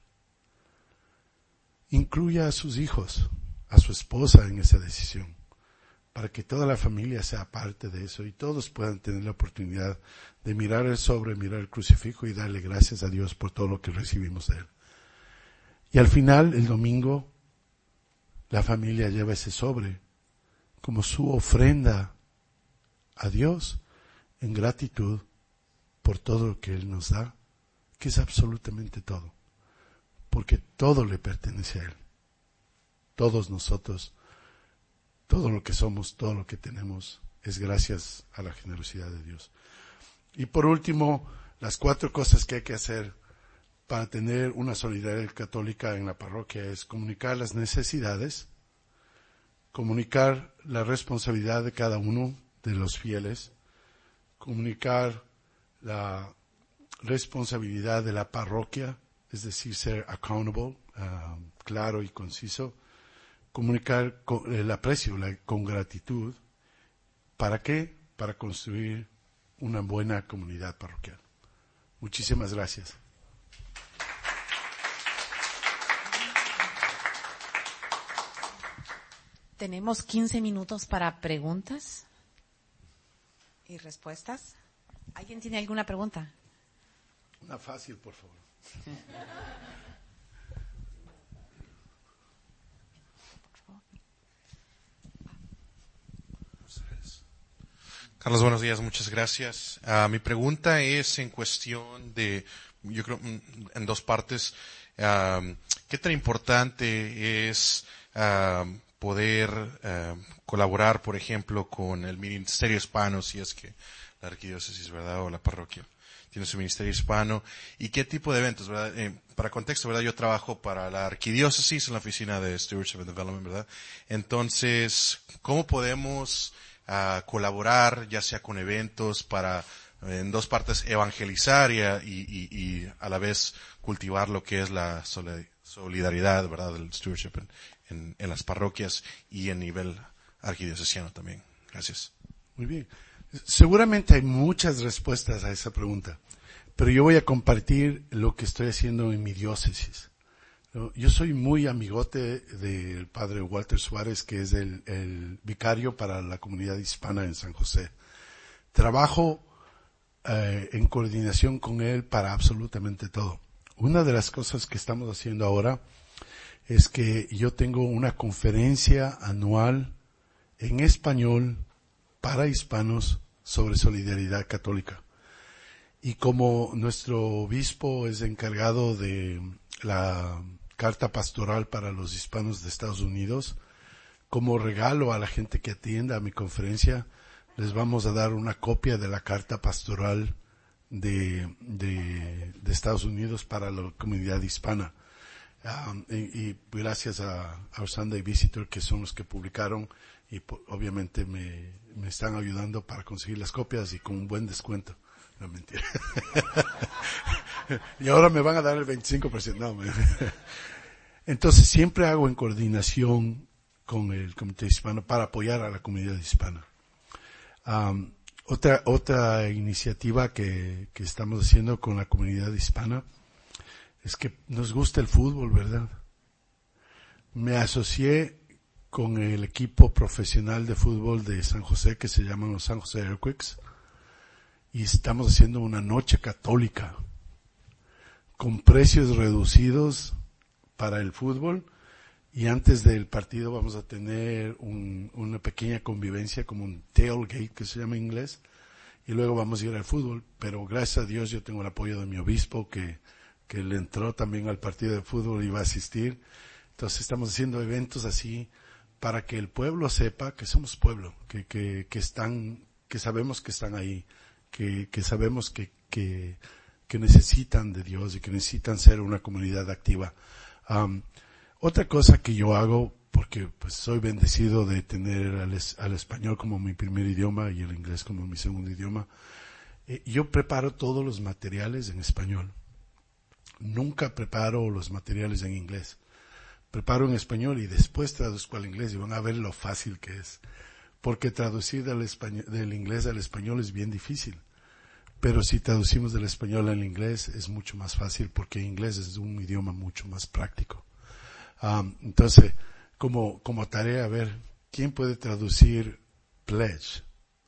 Incluya a sus hijos, a su esposa en esa decisión, para que toda la familia sea parte de eso y todos puedan tener la oportunidad de mirar el sobre, mirar el crucifijo y darle gracias a Dios por todo lo que recibimos de Él. Y al final, el domingo, la familia lleva ese sobre como su ofrenda a Dios en gratitud por todo lo que Él nos da, que es absolutamente todo. Porque todo le pertenece a Él. Todos nosotros, todo lo que somos, todo lo que tenemos, es gracias a la generosidad de Dios. Y por último, las cuatro cosas que hay que hacer para tener una solidaridad católica en la parroquia es comunicar las necesidades, comunicar la responsabilidad de cada uno de los fieles, comunicar la responsabilidad de la parroquia, es decir, ser accountable, uh, claro y conciso, comunicar con el aprecio, la, con gratitud. ¿Para qué? Para construir una buena comunidad parroquial. Muchísimas gracias. Tenemos quince minutos para preguntas y respuestas. ¿Alguien tiene alguna pregunta? Una fácil, por favor. Carlos, buenos días, muchas gracias. Uh, mi pregunta es en cuestión de, yo creo, en dos partes. Uh, ¿Qué tan importante es uh, poder uh, colaborar, por ejemplo, con el Ministerio Hispano, si es que la arquidiócesis, ¿verdad?, o la parroquia tiene su ministerio hispano? ¿Y qué tipo de eventos, verdad? Eh, para contexto, ¿verdad? Yo trabajo para la arquidiócesis en la oficina de Stewardship and Development, ¿verdad? Entonces, ¿cómo podemos uh, colaborar, ya sea con eventos para, en dos partes, evangelizar y, y, y a la vez cultivar lo que es la solidaridad, ¿verdad?, del stewardship en, en, en las parroquias y en nivel arquidiocesano también? Gracias. Muy bien. Seguramente hay muchas respuestas a esa pregunta, pero yo voy a compartir lo que estoy haciendo en mi diócesis. Yo soy muy amigote del padre Walter Suárez, que es el, el vicario para la comunidad hispana en San José. Trabajo eh, en coordinación con él para absolutamente todo. Una de las cosas que estamos haciendo ahora es que yo tengo una conferencia anual en español para hispanos sobre solidaridad católica. Y como nuestro obispo es encargado de la carta pastoral para los hispanos de Estados Unidos, como regalo a la gente que atienda a mi conferencia, les vamos a dar una copia de la carta pastoral de, de, de Estados Unidos para la comunidad hispana. Um, y, y gracias a, a Our Sunday Visitor, que son los que publicaron, y po, obviamente me, me están ayudando para conseguir las copias y con un buen descuento. No, mentira. Y ahora me van a dar el veinticinco por ciento. No, me... Entonces siempre hago en coordinación con el Comité Hispano para apoyar a la comunidad hispana. Um, otra, otra iniciativa que, que estamos haciendo con la comunidad hispana es que nos gusta el fútbol, ¿verdad? Me asocié con el equipo profesional de fútbol de San José, que se llaman los San José Earthquakes, y estamos haciendo una noche católica con precios reducidos para el fútbol, y antes del partido vamos a tener un, una pequeña convivencia, como un tailgate que se llama en inglés, y luego vamos a ir al fútbol. Pero gracias a Dios yo tengo el apoyo de mi obispo, que que le entró también al partido de fútbol y va a asistir. Entonces estamos haciendo eventos así para que el pueblo sepa que somos pueblo, que, que, que están, que sabemos que están ahí, que, que sabemos que, que, que necesitan de Dios y que necesitan ser una comunidad activa. Um, otra cosa que yo hago, porque pues soy bendecido de tener al, es, al español como mi primer idioma y el inglés como mi segundo idioma, Eh, yo preparo todos los materiales en español. Nunca preparo los materiales en inglés. Preparo en español y después traduzco al inglés y van a ver lo fácil que es. Porque traducir del, español, del inglés al español es bien difícil. Pero si traducimos del español al inglés es mucho más fácil porque inglés es un idioma mucho más práctico. Um, entonces, como, como tarea, a ver, ¿quién puede traducir pledge?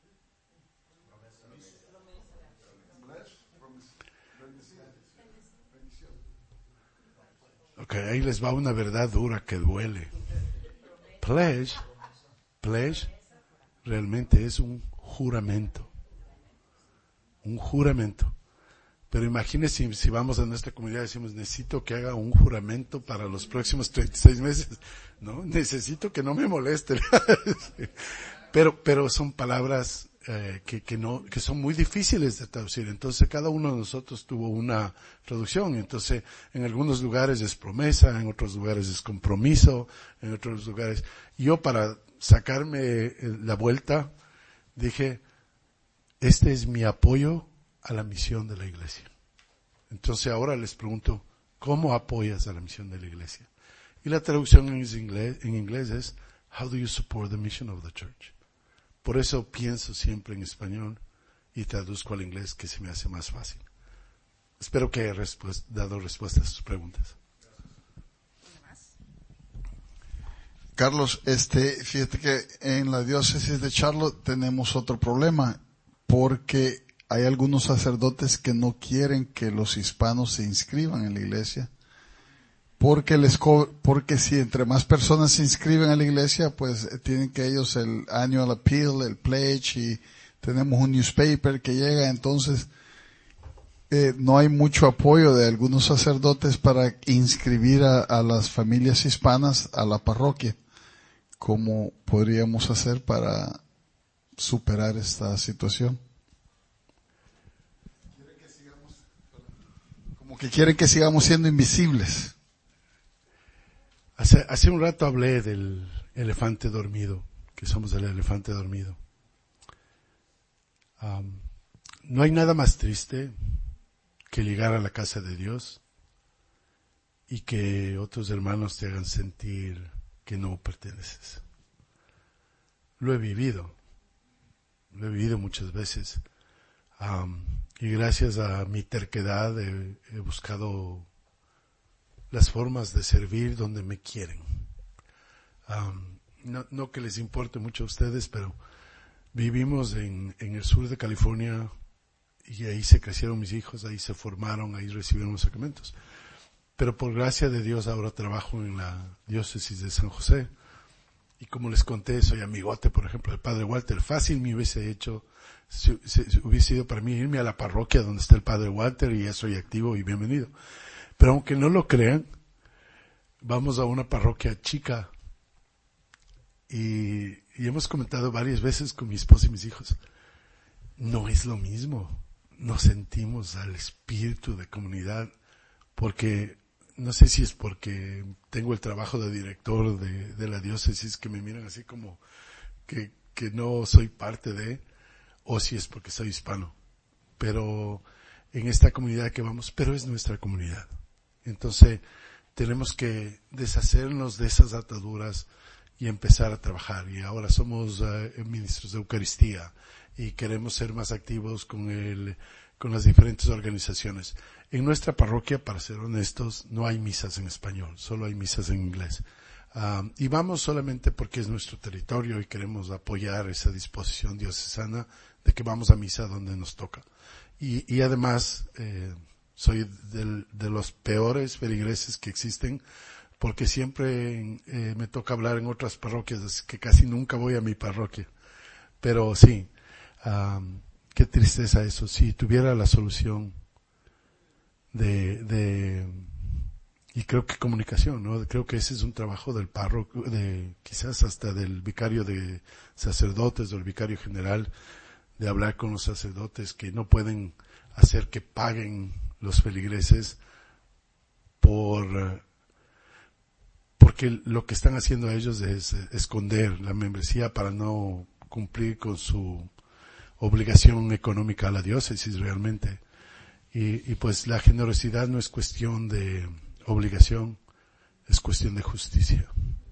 Ok, ahí les va una verdad dura que duele. Pledge, pledge, realmente es un juramento. Un juramento. Pero imagínense si, si vamos a nuestra comunidad y decimos, necesito que haga un juramento para los próximos treinta y seis meses. No, necesito que no me moleste. pero, pero son palabras eh, que, que no, que son muy difíciles de traducir. Entonces cada uno de nosotros tuvo una traducción. Entonces en algunos lugares es promesa, en otros lugares es compromiso, en otros lugares. Yo para sacarme la vuelta dije, este es mi apoyo a la misión de la iglesia. Entonces ahora les pregunto, ¿cómo apoyas a la misión de la iglesia? Y la traducción en inglés, en inglés es, how do you support the mission of the church? Por eso pienso siempre en español y traduzco al inglés, que se me hace más fácil. Espero que haya respuesta, dado respuestas a sus preguntas. Carlos, este, fíjate que en la diócesis de Charlotte tenemos otro problema, porque hay algunos sacerdotes que no quieren que los hispanos se inscriban en la iglesia, porque les co- porque si entre más personas se inscriben a la iglesia, pues tienen que ellos el annual appeal, el pledge, y tenemos un newspaper que llega, entonces eh, no hay mucho apoyo de algunos sacerdotes para inscribir a, a las familias hispanas a la parroquia. ¿Cómo podríamos hacer para superar esta situación? Como que quieren que sigamos siendo invisibles. Hace, hace un rato hablé del elefante dormido, que somos el elefante dormido. Um, no hay nada más triste que llegar a la casa de Dios y que otros hermanos te hagan sentir que no perteneces. Lo he vivido, lo he vivido muchas veces. Um, y gracias a mi terquedad he, he buscado las formas de servir donde me quieren. Um, no, no que les importe mucho a ustedes, pero vivimos en, en el sur de California y ahí se crecieron mis hijos, ahí se formaron, ahí recibieron los sacramentos. Pero por gracia de Dios ahora trabajo en la diócesis de San José. Y como les conté, soy amigote, por ejemplo, del Padre Walter. Fácil me hubiese hecho, si, si, si hubiese sido para mí irme a la parroquia donde está el Padre Walter y ya soy activo y bienvenido. Pero aunque no lo crean, vamos a una parroquia chica y, y hemos comentado varias veces con mi esposa y mis hijos, no es lo mismo. No sentimos al espíritu de comunidad porque, no sé si es porque tengo el trabajo de director de, de la diócesis que me miran así como que, que no soy parte de, o si es porque soy hispano. Pero en esta comunidad que vamos, pero es nuestra comunidad. Entonces, tenemos que deshacernos de esas ataduras y empezar a trabajar. Y ahora somos uh, ministros de Eucaristía y queremos ser más activos con el, con las diferentes organizaciones. En nuestra parroquia, para ser honestos, no hay misas en español, solo hay misas en inglés. Um, y vamos solamente porque es nuestro territorio y queremos apoyar esa disposición diocesana de que vamos a misa donde nos toca. Y, y además, eh, soy del, de los peores feligreses que existen, porque siempre eh, me toca hablar en otras parroquias, así que casi nunca voy a mi parroquia. Pero sí, um, qué tristeza eso. Si tuviera la solución de, de, y creo que comunicación, ¿no? Creo que ese es un trabajo del párroco, de, quizás hasta del vicario de sacerdotes, del vicario general, de hablar con los sacerdotes que no pueden hacer que paguen los feligreses por, porque lo que están haciendo ellos es esconder la membresía para no cumplir con su obligación económica a la diócesis realmente. Y, y pues la generosidad no es cuestión de obligación, es cuestión de justicia.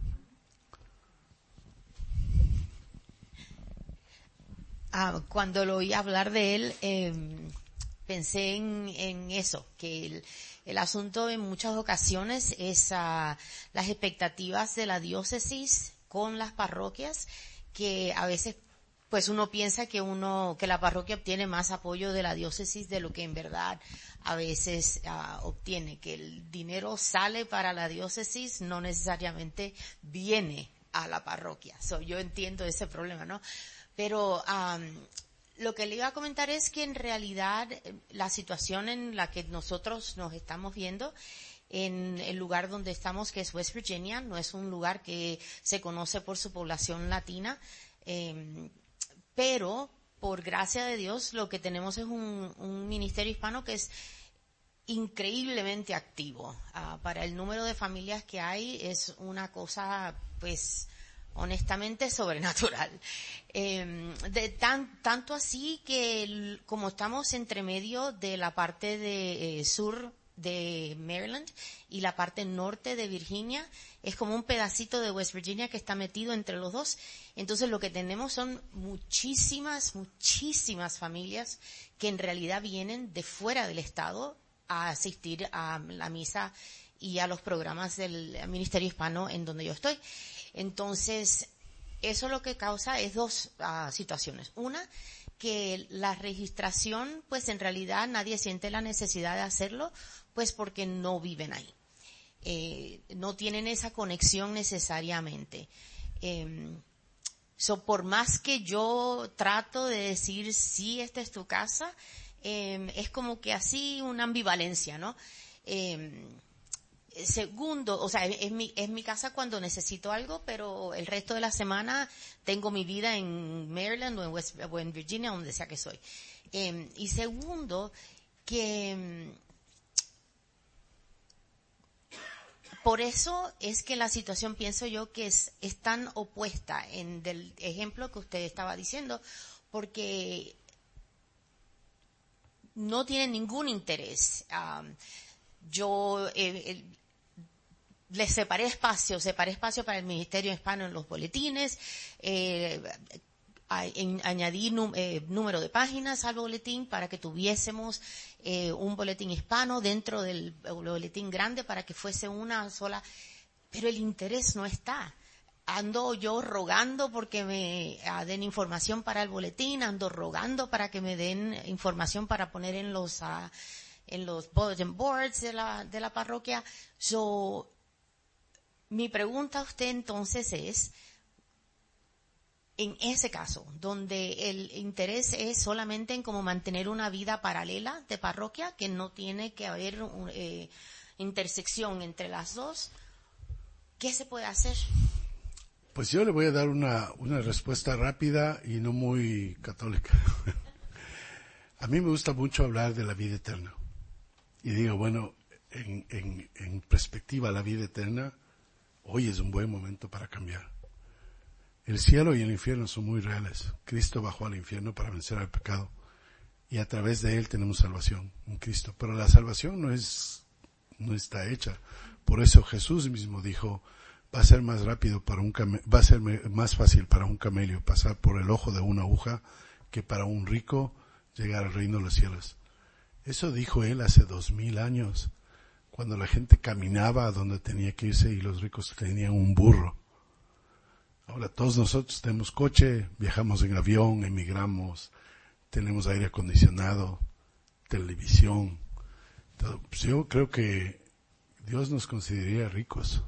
Ah, cuando lo oí hablar de él, eh, pensé en, en eso, que el, el asunto en muchas ocasiones es uh, las expectativas de la diócesis con las parroquias, que a veces pues uno piensa que uno, que la parroquia obtiene más apoyo de la diócesis de lo que en verdad a veces uh, obtiene, que el dinero sale para la diócesis, no necesariamente viene a la parroquia. So, yo entiendo ese problema, ¿no? Pero um, lo que le iba a comentar es que en realidad la situación en la que nosotros nos estamos viendo en el lugar donde estamos, que es West Virginia, no es un lugar que se conoce por su población latina, eh, pero por gracia de Dios lo que tenemos es un, un ministerio hispano que es increíblemente activo. Uh, para el número de familias que hay es una cosa, pues, honestamente sobrenatural. Eh, de tan, tanto así que el, como estamos entre medio de la parte de eh, sur de Maryland y la parte norte de Virginia, es como un pedacito de West Virginia que está metido entre los dos. Entonces lo que tenemos son muchísimas, muchísimas familias que en realidad vienen de fuera del estado a asistir a la misa y a los programas del Ministerio Hispano en donde yo estoy. Entonces, eso lo que causa es dos uh, situaciones. Una, que la registración, pues en realidad nadie siente la necesidad de hacerlo, pues porque no viven ahí. Eh, no tienen esa conexión necesariamente. Eh, so, por más que yo trato de decir, sí, esta es tu casa, eh, es como que así una ambivalencia, ¿no? Eh, Segundo, o sea, es mi, es mi casa cuando necesito algo, pero el resto de la semana tengo mi vida en Maryland o en, West, o en Virginia, donde sea que soy. Eh, y segundo, que por eso es que la situación, pienso yo, que es, es tan opuesta en del ejemplo que usted estaba diciendo, porque no tienen ningún interés. Um, yo eh, el, les separé espacio, separé espacio para el Ministerio Hispano en los boletines, eh, a, en, añadí num, eh, número de páginas al boletín para que tuviésemos eh, un boletín hispano dentro del boletín grande para que fuese una sola, pero el interés no está. Ando yo rogando porque me uh, den información para el boletín, ando rogando para que me den información para poner en los uh, en los bulletin boards de la de la parroquia. So, mi pregunta a usted entonces es, en ese caso, donde el interés es solamente en cómo mantener una vida paralela de parroquia, que no tiene que haber eh, intersección entre las dos, ¿qué se puede hacer? Pues yo le voy a dar una, una respuesta rápida y no muy católica. A mí me gusta mucho hablar de la vida eterna. Y digo, bueno, en, en, en perspectiva la vida eterna, hoy es un buen momento para cambiar. El cielo y el infierno son muy reales. Cristo bajó al infierno para vencer al pecado. Y a través de él tenemos salvación en Cristo. Pero la salvación no es, no está hecha. Por eso Jesús mismo dijo, va a ser más rápido para un came- va a ser más fácil para un camello pasar por el ojo de una aguja que para un rico llegar al reino de los cielos. Eso dijo él hace dos mil años, cuando la gente caminaba a donde tenía que irse y los ricos tenían un burro. Ahora todos nosotros tenemos coche, viajamos en avión, emigramos, tenemos aire acondicionado, televisión. Todo. Pues yo creo que Dios nos consideraría ricos.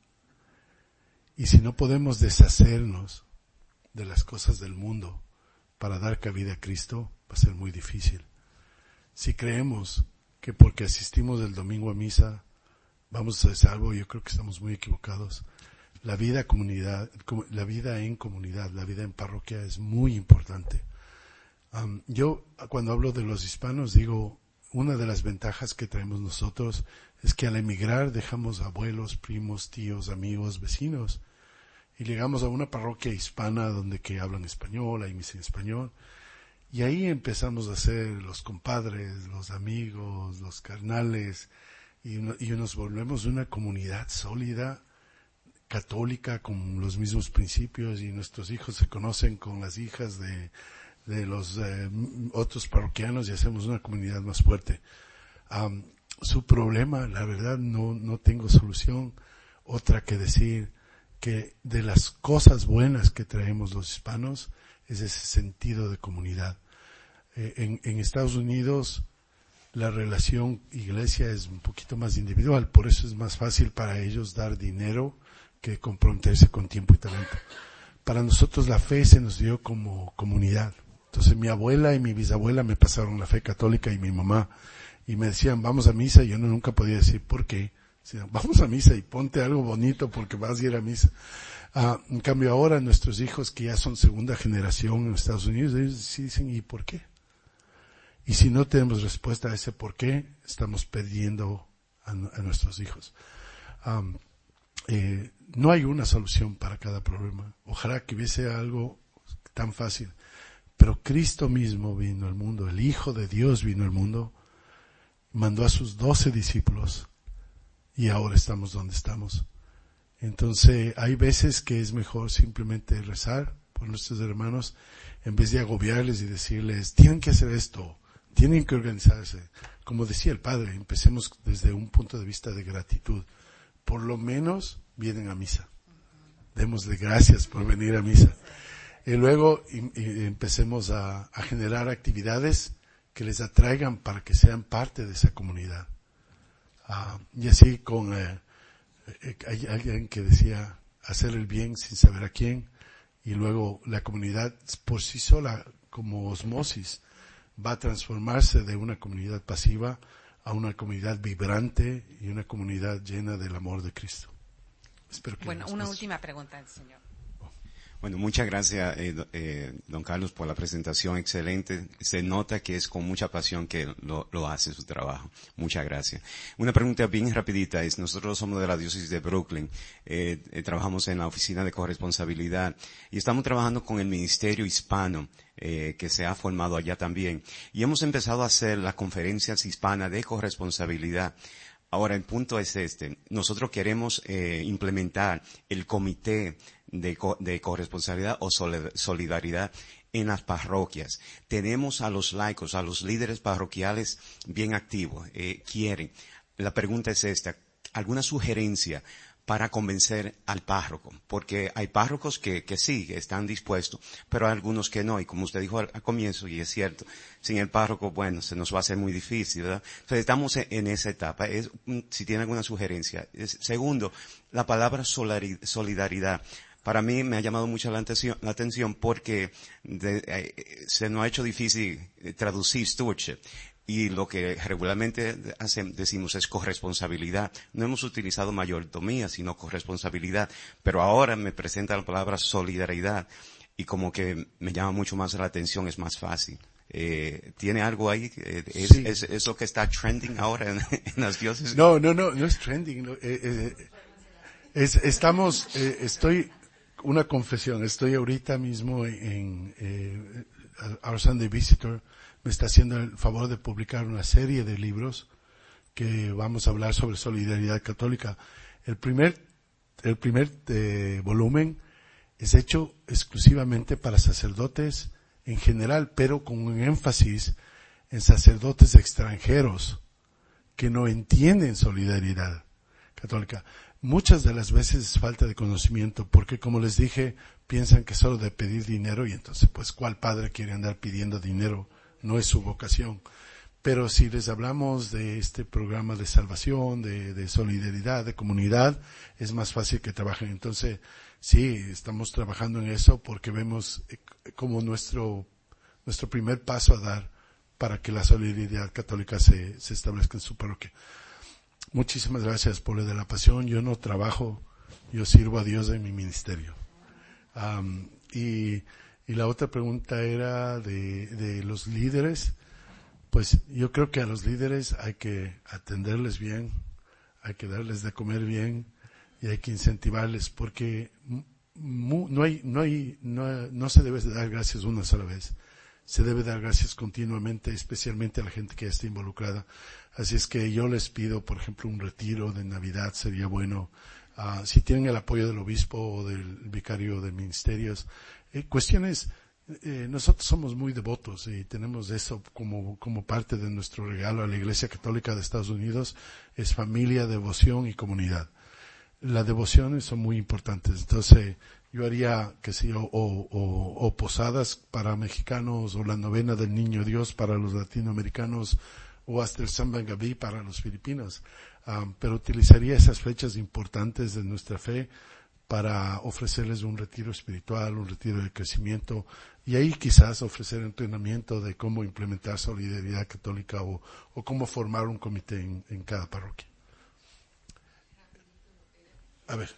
Y si no podemos deshacernos de las cosas del mundo para dar cabida a Cristo, va a ser muy difícil. Si creemos que porque asistimos el domingo a misa vamos a ser salvos, yo creo que estamos muy equivocados. La vida comunidad, la vida en comunidad, la vida en parroquia es muy importante. Um, yo cuando hablo de los hispanos digo, una de las ventajas que traemos nosotros es que al emigrar dejamos abuelos, primos, tíos, amigos, vecinos y llegamos a una parroquia hispana donde que hablan español, hay misa en español Y ahí empezamos a ser los compadres, los amigos, los carnales, y, uno, y nos volvemos una comunidad sólida, católica, con los mismos principios, y nuestros hijos se conocen con las hijas de, de los eh, otros parroquianos y hacemos una comunidad más fuerte. Um, su problema, la verdad, no, no tengo solución otra que decir que de las cosas buenas que traemos los hispanos es ese sentido de comunidad. Eh, en, en Estados Unidos la relación iglesia es un poquito más individual, por eso es más fácil para ellos dar dinero que comprometerse con tiempo y talento. Para nosotros la fe se nos dio como comunidad. Entonces mi abuela y mi bisabuela me pasaron la fe católica y mi mamá, y me decían vamos a misa, y yo no, nunca podía decir por qué. Decían, vamos a misa y ponte algo bonito porque vas a ir a misa. Ah, en cambio ahora nuestros hijos que ya son segunda generación en Estados Unidos, ellos sí dicen ¿y por qué? Y si no tenemos respuesta a ese por qué, estamos perdiendo a, a nuestros hijos. Um, eh, no hay una solución para cada problema. Ojalá que hubiese algo tan fácil. Pero Cristo mismo vino al mundo, el Hijo de Dios vino al mundo, mandó a sus doce discípulos y ahora estamos donde estamos. Entonces hay veces que es mejor simplemente rezar por nuestros hermanos en vez de agobiarles y decirles tienen que hacer esto, tienen que organizarse. Como decía el Padre, empecemos desde un punto de vista de gratitud. Por lo menos vienen a misa. Démosle gracias por venir a misa. Y luego y, y empecemos a, a generar actividades que les atraigan para que sean parte de esa comunidad. Uh, y así con, eh, eh, hay alguien que decía hacer el bien sin saber a quién, y luego la comunidad por sí sola, como osmosis, va a transformarse de una comunidad pasiva a una comunidad vibrante y una comunidad llena del amor de Cristo. Espero que bueno, una última pregunta, señor. Bueno, muchas gracias, eh, eh, don Carlos, por la presentación excelente. Se nota que es con mucha pasión que lo, lo hace su trabajo. Muchas gracias. Una pregunta bien rapidita es, nosotros somos de la diócesis de Brooklyn, eh, eh, trabajamos en la oficina de corresponsabilidad y estamos trabajando con el ministerio hispano, eh, que se ha formado allá también. Y hemos empezado a hacer las conferencias hispanas de corresponsabilidad. Ahora, el punto es este. Nosotros queremos eh, implementar el comité de, co- de corresponsabilidad o solidaridad en las parroquias. Tenemos a los laicos, a los líderes parroquiales bien activos, eh, quieren. La pregunta es esta. ¿Alguna sugerencia para convencer al párroco? Porque hay párrocos que, que sí, que están dispuestos, pero hay algunos que no. Y como usted dijo al, al comienzo, y es cierto, sin el párroco, bueno, se nos va a hacer muy difícil, ¿verdad? Entonces estamos en, en esa etapa. Es, si tiene alguna sugerencia. Es, segundo, la palabra solari, solidaridad. Para mí me ha llamado mucho la atención, la atención porque de, eh, se nos ha hecho difícil traducir stewardship. Y lo que regularmente hace, decimos es corresponsabilidad. No hemos utilizado mayordomía, sino corresponsabilidad. Pero ahora me presenta la palabra solidaridad y como que me llama mucho más la atención, es más fácil. Eh, ¿Tiene algo ahí? Eh, es, sí. es, ¿Es lo que está trending ahora en, en las diócesis? No, no, no, no es trending. No, eh, eh, es, estamos, eh, estoy, una confesión, estoy ahorita mismo en, eh, Our Sunday Visitor me está haciendo el favor de publicar una serie de libros que vamos a hablar sobre solidaridad católica. El primer, el primer eh, volumen es hecho exclusivamente para sacerdotes en general, pero con un énfasis en sacerdotes extranjeros que no entienden solidaridad católica. Muchas de las veces es falta de conocimiento, porque como les dije, piensan que solo de pedir dinero, y entonces pues ¿cuál padre quiere andar pidiendo dinero? No es su vocación. Pero si les hablamos de este programa de salvación, de, de solidaridad, de comunidad, es más fácil que trabajen. Entonces, sí, estamos trabajando en eso porque vemos como nuestro, nuestro primer paso a dar para que la solidaridad católica se, se establezca en su parroquia. Muchísimas gracias por lo de la pasión. Yo no trabajo, yo sirvo a Dios en mi ministerio. Um, y, y la otra pregunta era de, de los líderes. Pues yo creo que a los líderes hay que atenderles bien, hay que darles de comer bien y hay que incentivarles, porque mu, no hay, no hay, no, no se debe dar gracias una sola vez, se debe dar gracias continuamente, especialmente a la gente que ya está involucrada. Así es que yo les pido, por ejemplo, un retiro de Navidad sería bueno. Uh, si tienen el apoyo del obispo o del vicario de ministerios. Eh, cuestiones, eh, nosotros somos muy devotos y tenemos eso como, como parte de nuestro regalo a la Iglesia Católica de Estados Unidos, es familia, devoción y comunidad. Las devociones son muy importantes, entonces yo haría, que sé yo, o, o, o posadas para mexicanos, o la novena del Niño Dios para los latinoamericanos, o hasta el Samba Gaví para los filipinos. Um, pero utilizaría esas fechas importantes de nuestra fe para ofrecerles un retiro espiritual, un retiro de crecimiento, y ahí quizás ofrecer entrenamiento de cómo implementar solidaridad católica o, o cómo formar un comité en, en cada parroquia. A ver.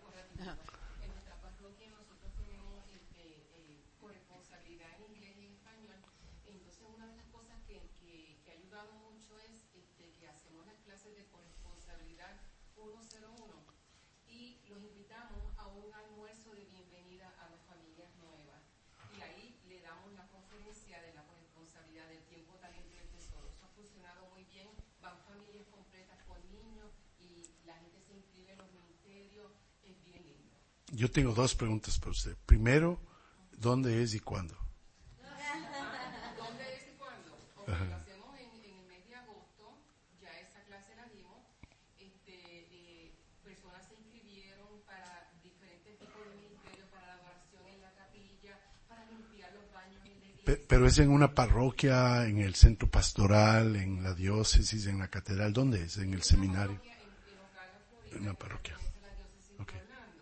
Yo tengo dos preguntas para usted. Primero, ¿dónde es y cuándo? ¿Dónde es y cuándo? Okay, lo hacemos en, en el mes de agosto, ya esa clase la dimos. Este, eh, personas se inscribieron para diferentes tipos de ministerios, para la adoración en la capilla, para limpiar los baños en la iglesia. Pero es en una parroquia, en el centro pastoral, en la diócesis, en la catedral. ¿Dónde es? ¿En el seminario? En una parroquia. Okay.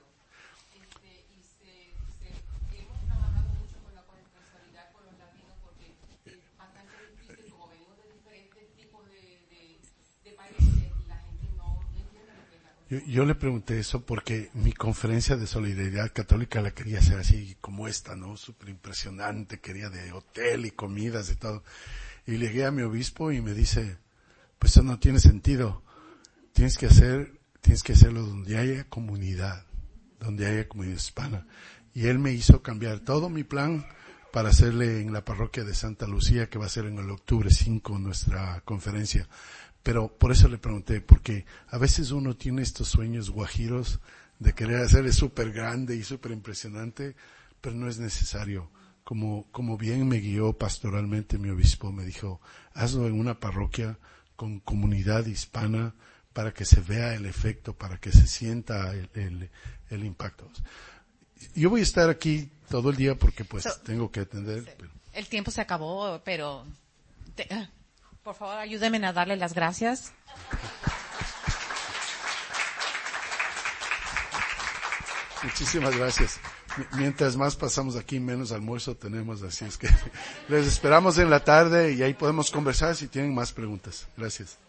Yo, yo le pregunté eso porque mi conferencia de solidaridad católica la quería hacer así como esta, ¿no? Súper impresionante, quería de hotel y comidas y todo. Y llegué a mi obispo y me dice, pues eso no tiene sentido. Tienes que hacer, tienes que hacerlo donde haya comunidad, donde haya comunidad hispana. Y él me hizo cambiar todo mi plan para hacerle en la parroquia de Santa Lucía, que va a ser en el octubre cinco nuestra conferencia. Pero por eso le pregunté, porque a veces uno tiene estos sueños guajiros de querer hacerle súper grande y súper impresionante, pero no es necesario. Como, como bien me guió pastoralmente mi obispo, me dijo, hazlo en una parroquia con comunidad hispana para que se vea el efecto, para que se sienta el, el, el impacto. Yo voy a estar aquí todo el día porque pues so, tengo que atender. Sí. Pero... El tiempo se acabó, pero... Te, uh, por favor, ayúdenme a darle las gracias. Muchísimas gracias. Mientras más pasamos aquí, menos almuerzo tenemos, así es que les esperamos en la tarde y ahí podemos conversar si tienen más preguntas. Gracias.